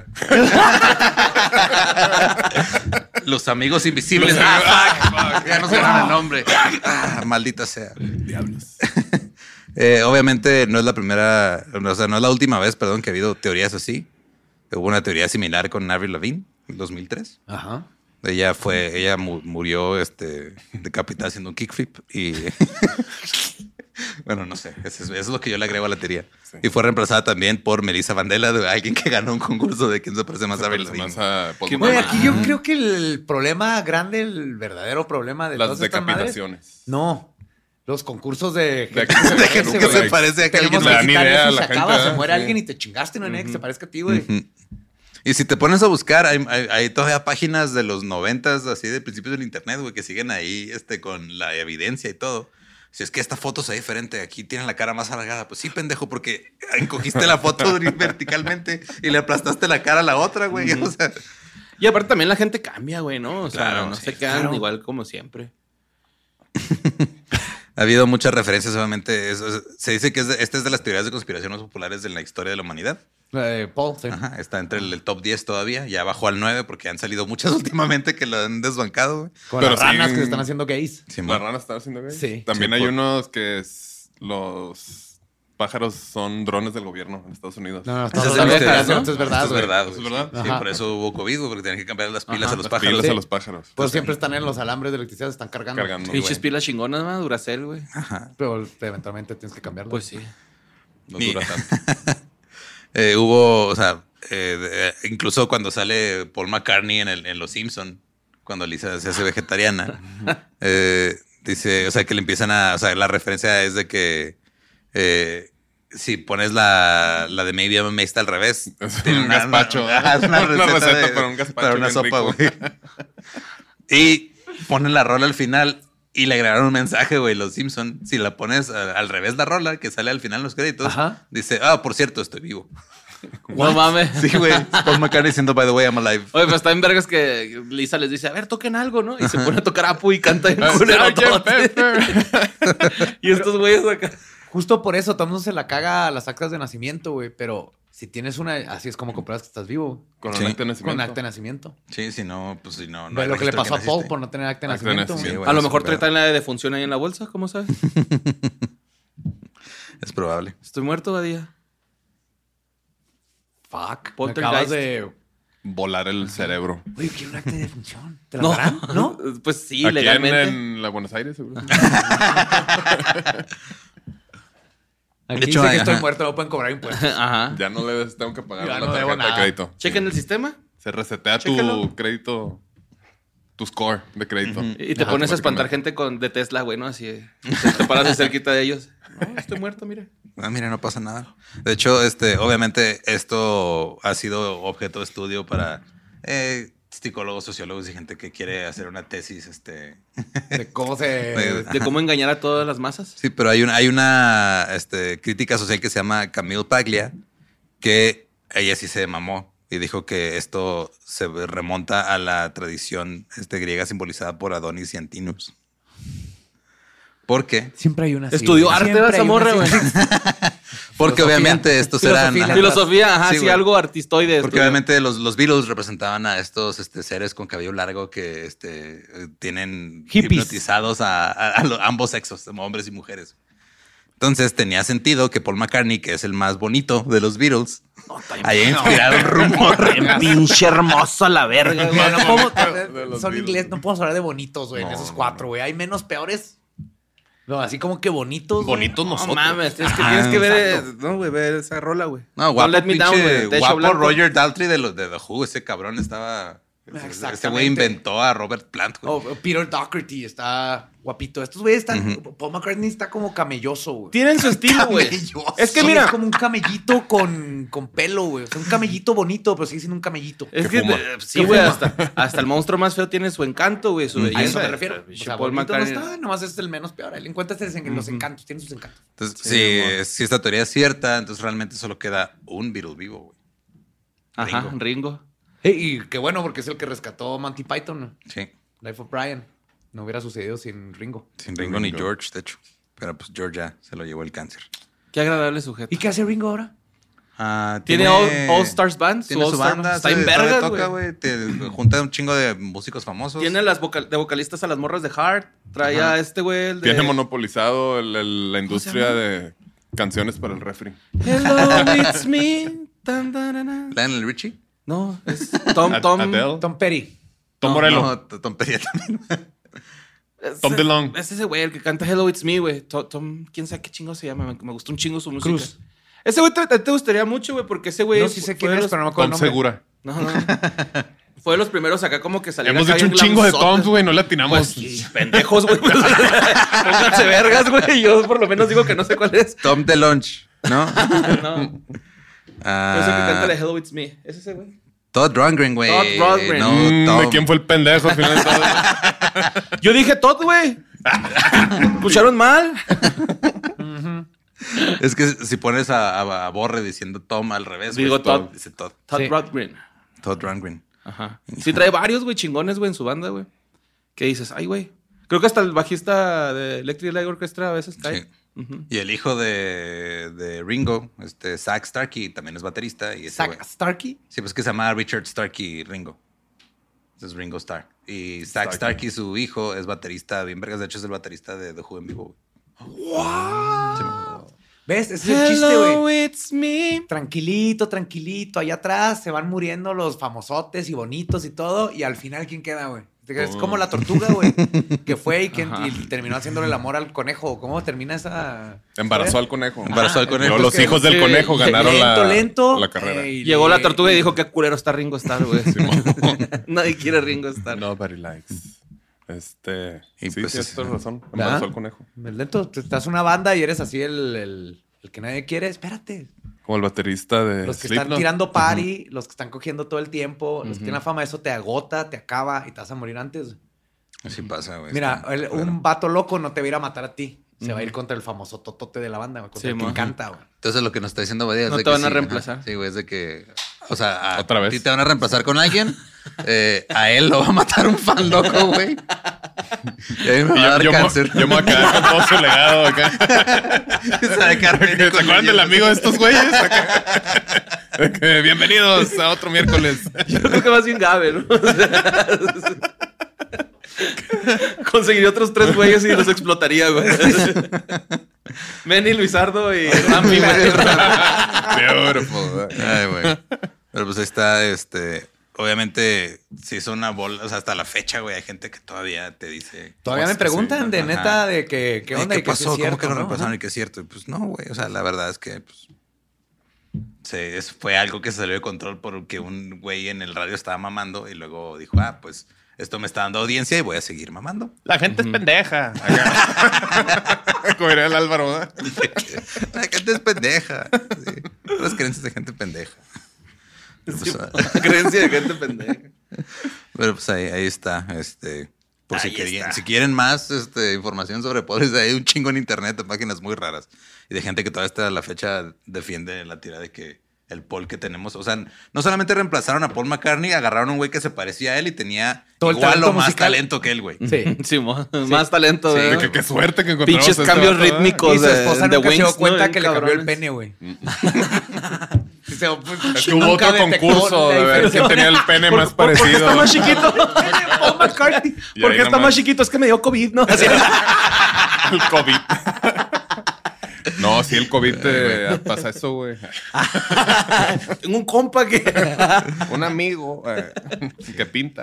D: Los amigos invisibles. Ah, fuck. Ya no se llama el nombre. Ah, maldita sea.
F: Diablos.
D: Eh, obviamente no es la primera, o sea, no es la última vez, perdón, que ha habido teorías así. Hubo una teoría similar con Avril Lavigne en dos mil tres.
C: Ajá.
D: Ella fue, ella mu- murió este, decapitada haciendo un kickflip y... bueno, no sé, eso es, eso es lo que yo le agrego a la teoría.
F: Sí.
D: Y fue reemplazada también por Melissa Vandela, de alguien que ganó un concurso de quién se parece más a Avril Lavigne.
F: Más a Paul
B: Qué
C: Güey,
F: McCartney.
C: aquí yo creo que el problema grande, el verdadero problema de
F: Las
C: todas estas madres.
F: decapitaciones.
C: No. Los concursos de...
F: De que
D: De gente que se
F: Like,
D: parece a que
C: Tenemos
D: alguien...
F: le dan
C: que quitar
F: idea
C: eso
F: a
C: y se
F: la
C: acaba,
F: gente,
C: se
F: ¿eh?
C: muere
F: Sí.
C: alguien y te chingaste, no hay nadie que se parezca a ti, güey.
D: Ujú. Y si te pones a buscar, hay, hay, hay todavía páginas de los noventas, así de principios del internet, güey, que siguen ahí este, con la evidencia y todo. Si es que esta foto se ve diferente, aquí tiene la cara más alargada. Pues sí, pendejo, porque encogiste la foto verticalmente y le aplastaste la cara a la otra, güey. O sea,
B: y aparte también la gente cambia, güey, ¿no? O sea,
D: Claro,
B: no
D: sí,
B: se quedan
C: claro.
B: igual como siempre.
D: ha habido muchas referencias, obviamente. Es- es- se dice que es de- esta es de las teorías de conspiración más populares de la historia de la humanidad.
C: Eh, Paul, sí.
D: Ajá, está entre el, el top diez todavía. Ya bajó al nueve porque han salido muchas últimamente que lo han desbancado, güey.
C: Con
F: Pero
C: las ranas
F: sí.
C: que se están haciendo gays.
D: Simón.
F: ¿Las ranas están haciendo gay?
C: Sí.
F: También
D: Sí,
F: hay
D: por-
F: unos que es- los pájaros son drones del gobierno en Estados Unidos.
C: No, no,
B: Esas
C: estás
B: abejas,
C: abejas,
B: ¿no?
C: ¿no? Esto es verdad,
D: Esto es
C: güey.
D: verdad,
F: ¿Eso es
D: güey.
F: verdad?
D: Sí,
C: Ajá.
D: por eso hubo COVID, güey, porque tenían que cambiar las pilas
B: Ajá.
D: a los
F: Las
D: pájaros.
F: pilas
C: Sí.
F: a los pájaros.
C: Pues siempre están en los alambres de electricidad, se están cargando.
F: Cargando.
B: Pinches
D: güey.
B: pilas chingonas, ¿no? Duracell, güey.
D: Ajá.
C: Pero eventualmente tienes que cambiarlo.
B: Pues sí.
F: No
D: Ni-
F: dura tanto.
D: Eh, hubo, o sea, eh, de- incluso cuando sale Paul McCartney en, el, en Los Simpson, cuando Lisa se hace vegetariana, eh, dice, o sea, que le empiezan a, o sea, la referencia es de que eh, si pones la, la de Maybe I'm Amazed al revés,
F: Es
D: tiene
F: un gazpacho,
D: Una, ajá, es una
F: Una
D: receta,
F: receta
D: de-
F: para un gazpacho
D: para una
F: bien
D: sopa,
F: rico.
D: güey. Y ponen la rola al final y le agregaron un mensaje, güey, Los Simpson. Si la pones a- al revés la rola, que sale al final en los créditos,
C: Ajá.
D: dice, ah, por cierto, estoy vivo.
B: No mames.
D: Sí, güey. Paul McCartney diciendo, by the way, I'm alive.
B: Oye, pues está en vergas que Lisa les dice, a ver, toquen algo, ¿no? Y se pone a tocar Apu y canta en
F: Ah,
B: culero
F: Sergeant
B: todo.
F: Pepper.
B: Y estos güeyes acá.
C: Justo por eso todo el mundo se la caga a las actas de nacimiento, güey. Pero si tienes una, así es como compruebas que estás vivo.
F: Con
D: Sí.
F: un acta de
C: Con
F: nacimiento.
C: acta de nacimiento.
D: Sí, si no, pues si no. no
C: Ve
D: hay
C: lo que le
D: registro
C: pasó a
D: que
C: Paul
D: naciste.
C: por no tener acta de
F: Acta de
C: nacimiento.
F: nacimiento.
C: güey.
D: Sí,
B: A lo
D: es
B: mejor
D: un pedo.
B: traen la de defunción ahí en la bolsa, ¿cómo sabes?
D: Es probable.
B: Estoy muerto, Badía.
C: Fuck. Me
B: Poltergeist.
C: acabas de...
F: Volar el cerebro.
C: Oye, quiero un acta de defunción. ¿Te la
B: No,
C: darán? ¿No?
B: Pues sí,
F: Aquí en,
B: legalmente.
F: en la Buenos Aires, seguro.
C: Aquí
D: De hecho,
C: dice que
D: hay-
C: estoy
D: ajá.
C: muerto, no pueden cobrar impuestos.
B: Ajá.
F: Ya no le tengo que pagar
C: Ya
F: la
C: no debo
F: tarjeta de
C: nada.
F: crédito.
B: Chequen el sistema
F: Se resetea
B: Chécalo.
F: tu crédito, tu score de crédito.
B: y te
C: Ajá,
B: pones a
F: porque
B: espantar
F: me-
B: gente con, de Tesla, güey, ¿no? Así te paras de cerquita de ellos. No, estoy muerto, mire.
D: Ah, mira, no pasa nada. De hecho, este, obviamente, esto ha sido objeto de estudio para eh, psicólogos, sociólogos y gente que quiere hacer una tesis, este.
C: De cómo se...
B: De cómo engañar a todas las masas.
D: Sí, pero hay una, hay una este, crítica social que se llama Camille Paglia, que ella sí se mamó y dijo que esto se remonta a la tradición este, griega simbolizada por Adonis y Antinous. ¿Por qué?
C: Siempre hay una... así,
B: Estudió
C: güey.
B: arte,
C: Siempre
B: esa
C: hay una
B: morra,
C: así.
B: güey.
D: Porque
C: Filosofía.
D: obviamente estos eran...
C: Filosofía.
D: ajá.
B: Filosofía, ajá,
D: Sí,
B: sí,
D: güey.
B: algo artistoide.
D: Porque obviamente los, los Beatles representaban a estos este, seres con cabello largo que este, eh, tienen
C: Hippies.
D: hipnotizados a, a- a lo- ambos sexos, como hombres y mujeres. Entonces tenía sentido que Paul McCartney, que es el más bonito de los Beatles, haya inspirado un rumor.
B: En pinche hermoso a la verga, güey.
C: Mira, no podemos-
F: De los
C: son
F: Beatles.
C: inglés, no podemos hablar de bonitos, güey, en
F: No,
C: esos
F: no,
C: cuatro, güey. Hay menos peores. No, así como que bonitos. güey.
F: Bonitos
B: No
F: nosotros.
B: mames, es que
D: Ajá,
B: tienes que ver, eh,
C: exacto.
B: no, güey, ver esa rola, güey.
D: No, guapo,
B: Don't Let Me Down,
D: pinche
B: güey, techo
D: guapo
B: blanco.
D: Roger Daltrey de los de The Who. Ese cabrón estaba...
C: Exactamente.
D: Ese güey inventó a Robert Plant, güey.
C: Oh, Peter Doherty está guapito. Estos güeyes están... Paul McCartney está como camelloso, güey.
B: Tienen su estilo, güey.
D: Camelloso.
B: Es que
C: Sí,
B: mira,
C: es como un camellito con, con pelo, güey. O sea, un camellito bonito, pero sigue siendo un camellito.
B: es
F: que
B: que
F: fuma.
B: eh, sí,
C: Que
B: güey,
C: fuma.
B: hasta, hasta el monstruo más feo tiene su encanto, güey, su
C: A
B: belleza.
C: eso me refiero. O
B: Pinche
C: sea,
B: Paul
C: bonito no
B: McCartney.
C: está, nomás es el menos peor. Él encuentra en los encantos, tiene sus encantos.
D: Entonces,
B: Sí,
D: si,
B: amor.
D: si esta teoría es cierta, entonces realmente solo queda un Beatle vivo, güey.
B: Ajá,
D: Ringo.
B: Ringo.
C: Hey, y qué bueno, porque es el que rescató Monty Python, ¿no?
D: Sí.
C: Life of Brian. No hubiera sucedido sin Ringo.
D: Sin Ringo ni
F: Ringo.
D: George, de hecho. Pero pues George ya se lo llevó el cáncer.
B: Qué agradable sujeto.
C: ¿Y qué hace Ringo ahora?
D: Ah,
B: ¿Tiene All, All Stars Band?
D: Tiene su
B: All-Star,
D: banda.
B: ¿no? Está en
D: sí, todavía
B: vergas,
D: toca,
B: güey.
D: güey. Te junta un chingo de músicos famosos.
B: Tiene las vocal- de vocalistas a las morras de Heart. Trae a este güey, el de...
F: Tiene monopolizado el- el- la industria
B: llama?
F: de canciones para el refri.
B: Hello, it's me. Tan, tan, tan, tan.
D: Lionel Richie.
B: No, es Tom,
F: Ad-
B: Tom...
F: Adele.
C: Tom Petty.
F: Tom
B: No,
F: Morello.
D: No, T- Tom Petty también.
B: es-
F: Tom DeLonge.
B: Es ese güey, el que canta Hello, it's me, güey. To- Tom, quién sabe qué chingo se llama. Me, me gustó un chingo su música.
C: Cruz.
B: Ese güey te, te gustaría mucho, güey, porque ese güey...
C: No, sí sé
B: fue
C: quién
B: de
C: es,
B: los-
C: pero no me acuerdo
F: Tom
C: el nombre.
F: Segura.
B: No, no. Fue de los primeros acá como que salieron
F: Hemos
B: acá
F: dicho un
B: bien
F: chingo de
B: glamzotes.
F: Toms, güey. No le atinamos.
B: Pues, sí, pendejos, güey. Pues, pónganse vergas, güey. Yo por lo menos digo que no sé cuál es.
D: Tom DeLonge, ¿no?
B: No.
D: Ah,
B: Ese que canta de Hello, it's me. ¿Es ese güey?
D: Todd Rundgren, güey.
B: Todd Rundgren.
D: No,
F: Mm,
D: Tom.
F: ¿De quién fue el pendejo al final de todo?
B: Yo dije Todd, güey. ¿Escucharon mal?
D: Es que si pones a, a, a Borre diciendo Tom al revés,
B: Digo
D: güey,
B: Todd.
D: Dice Todd.
B: Todd
C: Sí.
B: Rundgren.
D: Todd Rundgren.
B: Ajá. Sí trae varios, güey, chingones, güey, en su banda, güey. ¿Qué dices? Ay, güey. Creo que hasta el bajista de Electric Light Orchestra a veces cae.
D: Sí.
B: Ujú.
D: Y el hijo de, de Ringo, este Zach Starkey, también es baterista. Y ese
C: Zach
D: güey-
C: Starkey.
D: Sí, pues que se llama Richard Starkey Ringo. Ese es Ringo Starr. Y Zach Starkey, su hijo, es baterista bien vergas. De hecho, es el baterista de The Who en vivo, güey.
C: ¿Ves? Ese es el chiste, güey.
B: Hello, it's me.
C: Tranquilito, tranquilito. Allá atrás se van muriendo los famosotes y bonitos y todo. Y al final, ¿quién queda, güey? Es como la tortuga, güey. Que fue y, que, y terminó haciéndole el amor al conejo. ¿Cómo termina esa...?
F: Embarazó al conejo.
D: Embarazó al conejo.
F: Luego los
C: que-
F: hijos del
B: sí,
F: conejo ganaron
C: lento,
F: la,
C: lento.
F: la carrera.
C: eh, y
B: Llegó
C: le-
B: la tortuga y dijo, qué culero está Ringo Starr, güey. Nadie quiere Ringo Starr.
F: Nobody likes. Este.
D: Y
F: sí,
D: pues
F: tienes
D: es-
F: toda razón.
C: ¿verdad?
F: Embarazó al conejo.
C: El lento, te estás una banda y eres así el, el, el que nadie quiere. Espérate.
F: Como el baterista de
C: Los que están
F: Slipknot.
C: tirando party, los que están cogiendo todo el tiempo, los que
B: Ujú.
C: tienen la fama, eso te agota, te acaba y te vas a morir antes.
D: Así pasa, güey.
C: Mira,
D: Está-
C: el- un vato loco no te va a ir a matar a ti. Se va a ir contra el famoso totote de la banda, güey, contra
B: Sí,
C: el que
B: mo.
C: encanta, güey.
D: Entonces lo que nos está diciendo Badía es
B: No
D: de
B: te
D: que
B: van a
D: sí,
B: reemplazar.
D: ajá. Sí, güey, es de que... O sea, a
F: ¿Otra vez?
D: ti te van a reemplazar con alguien. eh, a él lo va a matar un fan loco, güey. Y a mí me va a dar
F: Yo, yo, me-
D: cáncer.
F: yo me voy a quedar con todo su legado acá.
D: Se va a quedar
F: ¿Se
D: pendejo con
F: acuerdan del
D: ellos.
F: amigo de estos güeyes? Acá. Que bienvenidos a otro miércoles.
B: Yo creo que más bien Gabe, ¿no? O sea, conseguiría otros tres güeyes y los explotaría, güey. Benny, Luisardo y Rami, güey.
F: Beautiful.
D: Ay, güey. Pero pues ahí está, este... Obviamente, si es una bola, o sea, hasta la fecha, güey, hay gente que todavía te dice...
C: Todavía me
F: Pues,
C: preguntan
F: sí,
C: de
D: ajá.
C: neta de que qué
D: "Ay,
C: onda
D: ¿Qué
C: y que sí
D: pasó?
C: es cierto,
D: ¿Cómo que lo
C: ¿no?
D: reemplazaron
C: Ajá.
D: y que es cierto? Y pues no, güey. O sea, la verdad es que pues, sí, es- fue algo que se salió de control porque un güey en el radio estaba mamando y luego dijo, ah, pues esto me está dando audiencia y voy a seguir mamando.
F: La gente es pendeja. Acá. Como diría el Álvaro, ¿verdad?
D: La gente es pendeja. Sí. Las creencias de gente pendeja. Pero pues, ah,
B: Creencia de gente pendeja.
D: pero, pues, ahí, ahí está. Este, por si,
B: Ahí
D: querían-
B: está.
D: si quieren más este, información sobre podres, hay un chingo en internet de páginas muy raras. Y de gente que todavía hasta la fecha defiende la tira de que el Paul que tenemos. O sea, no solamente reemplazaron a Paul McCartney, agarraron a un güey que se parecía a él y tenía
C: Todo el
D: igual o
C: talento
D: más
C: musical.
D: talento que él, güey.
C: Sí.
B: Sí, mo- más talento,
D: Sí,
B: güey.
F: De que qué suerte que encontramos
B: Pinches
F: este
B: cambios
F: vato, ¿verdad?
B: rítmicos.
C: Y su esposa
B: de
C: nunca se dio
B: Wings,
C: cuenta
B: ¿no?
C: que le cambió el
B: Cabrones.
C: pene, güey. Sí, se- pues,
F: Es que hubo
C: nunca
F: otro
C: detectó
F: concurso
C: la
F: de ver
C: diferencia.
F: quién tenía el pene más
B: ¿Por qué
F: parecido.
B: está más chiquito? Paul McCartney.
F: Y
B: ¿Por
F: ahí
B: qué está
F: nomás.
B: más chiquito? Es que me dio COVID, ¿no? Así.
F: El COVID. No, sí, el COVID te pasa eso, güey.
B: Tengo un compa que...
F: Un amigo eh, que pinta.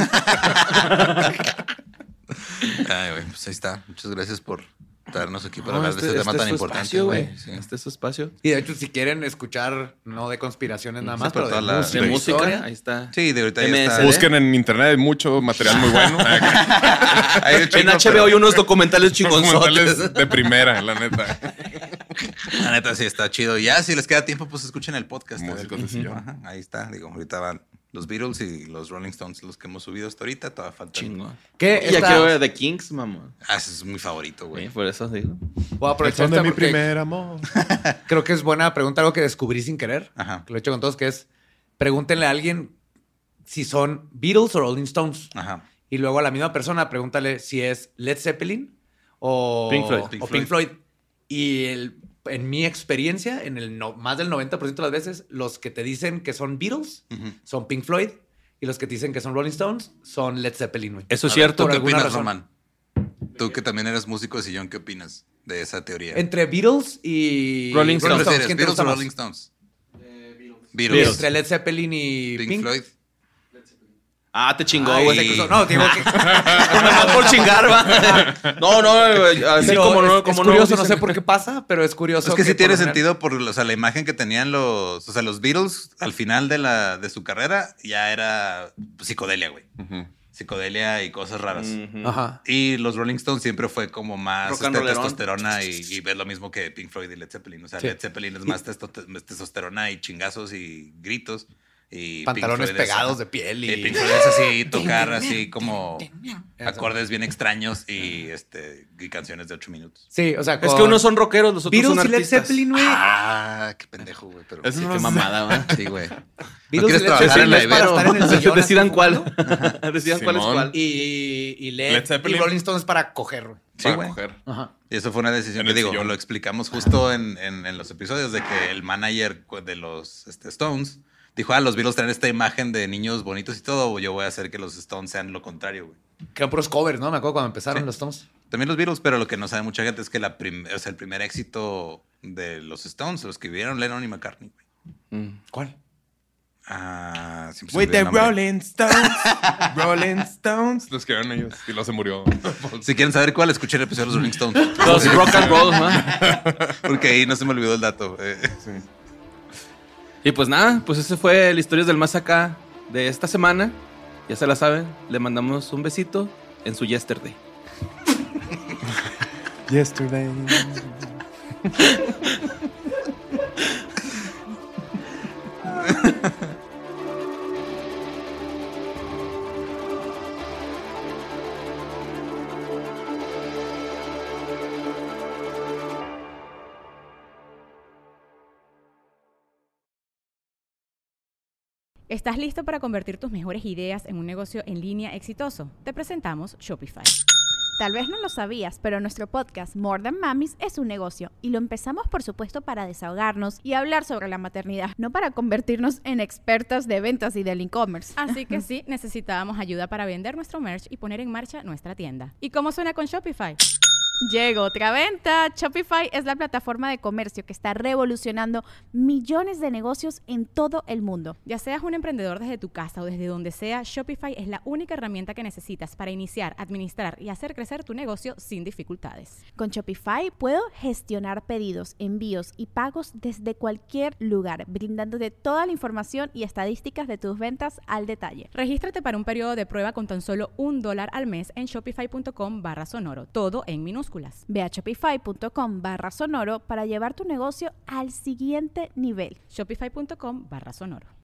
D: Ay, güey, pues ahí está. Muchas gracias por traernos aquí para
B: No,
D: hablar de este tema
B: es
D: tan
B: su
D: importante,
B: espacio,
D: güey. Sí.
B: Este es su espacio.
C: Y de hecho, si quieren escuchar, no de conspiraciones nada
D: Sí,
C: más,
D: pero
C: pero de
D: toda la-
C: música.
B: De
D: Sí.
B: música,
C: historia.
B: ahí está.
D: Sí, de ahorita ya
B: M S
D: está.
B: D.
F: Busquen en internet, hay mucho material muy bueno.
D: Hay un
B: En
D: chingo,
B: H B O hay
D: pero
B: unos documentales chingonzotes.
F: Documentales de primera, la neta.
D: La neta sí está chido. Y ya, si les queda tiempo, pues escuchen el podcast.
F: Músicos de sillón.
D: Ajá, ahí está. Digo, ahorita van los Beatles y los Rolling Stones, los que hemos subido hasta ahorita. Todavía falta.
B: Chingón.
C: ¿Qué?
B: Y ya
C: Esta-
B: quiero ver The Kings, mamá.
D: Ah, ese es mi favorito,
B: Sí,
D: güey.
B: por eso digo.
C: Voy a aprovechar
F: Son de
C: esta
F: mi
C: porque
F: primer amor.
C: creo que es buena pregunta, algo que descubrí sin querer.
D: Ajá.
C: Que lo he hecho con todos, que es pregúntenle a alguien si son Beatles o Rolling Stones.
D: Ajá.
C: Y luego a la misma persona pregúntale si es Led Zeppelin o
B: Pink Floyd.
C: o
D: Pink
C: Pink Floyd. Y el- en mi experiencia, en el no- más del noventa por ciento de las veces, los que te dicen que son Beatles
D: Ujú.
C: son Pink Floyd y los que te dicen que son Rolling Stones son Led Zeppelin, güey.
B: Eso es
D: A ver,
B: cierto.
D: ¿Tú qué
C: alguna
D: opinas,
C: razón.
D: Román? Tú que también eres músico de sillón, ¿qué opinas de esa teoría?
C: Entre Beatles y
B: Rolling
D: ¿Qué
B: Stones.
D: prefieres,
C: ¿quién te
D: Beatles
C: gusta
D: o
C: más?
D: Rolling Stones? Beatles.
B: Beatles.
C: Entre Led Zeppelin y
D: Pink,
C: Pink,
D: Floyd.
B: Ah, te chingó,
C: Ay,
B: güey.
C: se cruzó. No, digo que...
B: Nomás por chingar, va. No, no, güey, así
C: Pero
B: como no,
C: es,
B: como
C: es curioso, no,
B: dicen.
C: sé por qué pasa, pero es curioso.
D: Es que sí
C: por
D: tiene
C: lo general-
D: sentido por o sea, la imagen que tenían los, o sea, los Beatles al final de, la, de su carrera ya era psicodelia, güey.
F: Ujú.
D: Psicodelia y cosas raras.
B: Ujú.
C: Ajá.
D: Y los Rolling Stones siempre fue como más
B: Rock and
D: este,
B: rollerón.
D: testosterona y, y ves lo mismo que Pink Floyd y Led Zeppelin. O sea,
C: Sí.
D: Led Zeppelin es más testo- testosterona y chingazos y gritos. Y
C: pantalones
D: Pink Floyd es-
C: pegados de piel y...
D: Y Pink Floyd es así, tocar así como acordes bien extraños y, este, y canciones de ocho minutos.
C: Sí, o sea,
B: Es que unos son rockeros, los otros
C: Beatles
B: son
C: y Led
B: artistas.
C: Zeppelin, güey.
D: Ah, qué pendejo, güey. Pero
F: Eso
D: sí,
F: no
D: qué
F: lo
D: mamada, güey. Sí, güey. ¿No
C: Beatles
D: quieres
C: y Led
D: trabajar en
C: Zeppelin
D: la
C: es para
D: Ibero?
C: estar en el sillón así
B: Decidan cuál.
C: fumando.
B: Decidan cuál es
F: Simón.
B: cuál.
C: Y, y Led,
F: Led Zeppelin.
C: y Rolling Stones para coger, güey.
D: Sí,
F: Para
D: güey.
F: coger.
C: Ajá.
D: Y eso fue una decisión
F: En
D: que
F: el
D: digo,
F: sillón.
D: lo explicamos justo en, en, en los episodios de que el manager de los este, Stones dijo, ah, los Beatles traen esta imagen de niños bonitos y todo, yo voy a hacer que los Stones sean lo contrario, güey.
C: Que eran puros covers, ¿no? Me acuerdo cuando empezaron
D: Sí.
C: los Stones.
D: También los Beatles, pero lo que no sabe mucha gente es que la prim- o sea, el primer éxito de los Stones lo escribieron Lennon y McCartney, güey.
B: Mm.
C: ¿Cuál?
D: Ah, siempre se me
F: With
D: olvida
F: the
D: el nombre.
F: Rolling Stones. Rolling Stones. Los escribieron ellos y luego se murió.
D: Si quieren saber cuál, escuchen el episodio de los Rolling Stones.
B: Los rock and roll, ¿no?
D: Porque ahí no se me olvidó el dato. eh.
B: Y pues nada, pues ese fue el Historias del Más Acá de esta semana. Ya se la saben, le mandamos un besito en su yesterday.
F: Yesterday.
G: ¿Estás listo para convertir tus mejores ideas en un negocio en línea exitoso? Te presentamos Shopify.
H: Tal vez no lo sabías, pero nuestro podcast More Than Mamis es un negocio y lo empezamos por supuesto para desahogarnos y hablar sobre la maternidad, no para convertirnos en expertas de ventas y del e-commerce.
G: Así que sí, necesitábamos ayuda para vender nuestro merch y poner en marcha nuestra tienda. ¿Y cómo suena con Shopify?
H: Llegó otra venta. Shopify es la plataforma de comercio que está revolucionando millones de negocios en todo el mundo.
G: Ya seas un emprendedor desde tu casa o desde donde sea, Shopify es la única herramienta que necesitas para iniciar, administrar y hacer crecer tu negocio sin dificultades.
H: Con Shopify puedo gestionar pedidos, envíos y pagos desde cualquier lugar, brindándote toda la información y estadísticas de tus ventas al detalle.
G: Regístrate para un periodo de prueba con tan solo un dólar al mes en shopify.com barra sonoro, todo en minúsculas.
H: Ve a shopify.com barra sonoro para llevar tu negocio al siguiente nivel.
G: Shopify.com barra sonoro.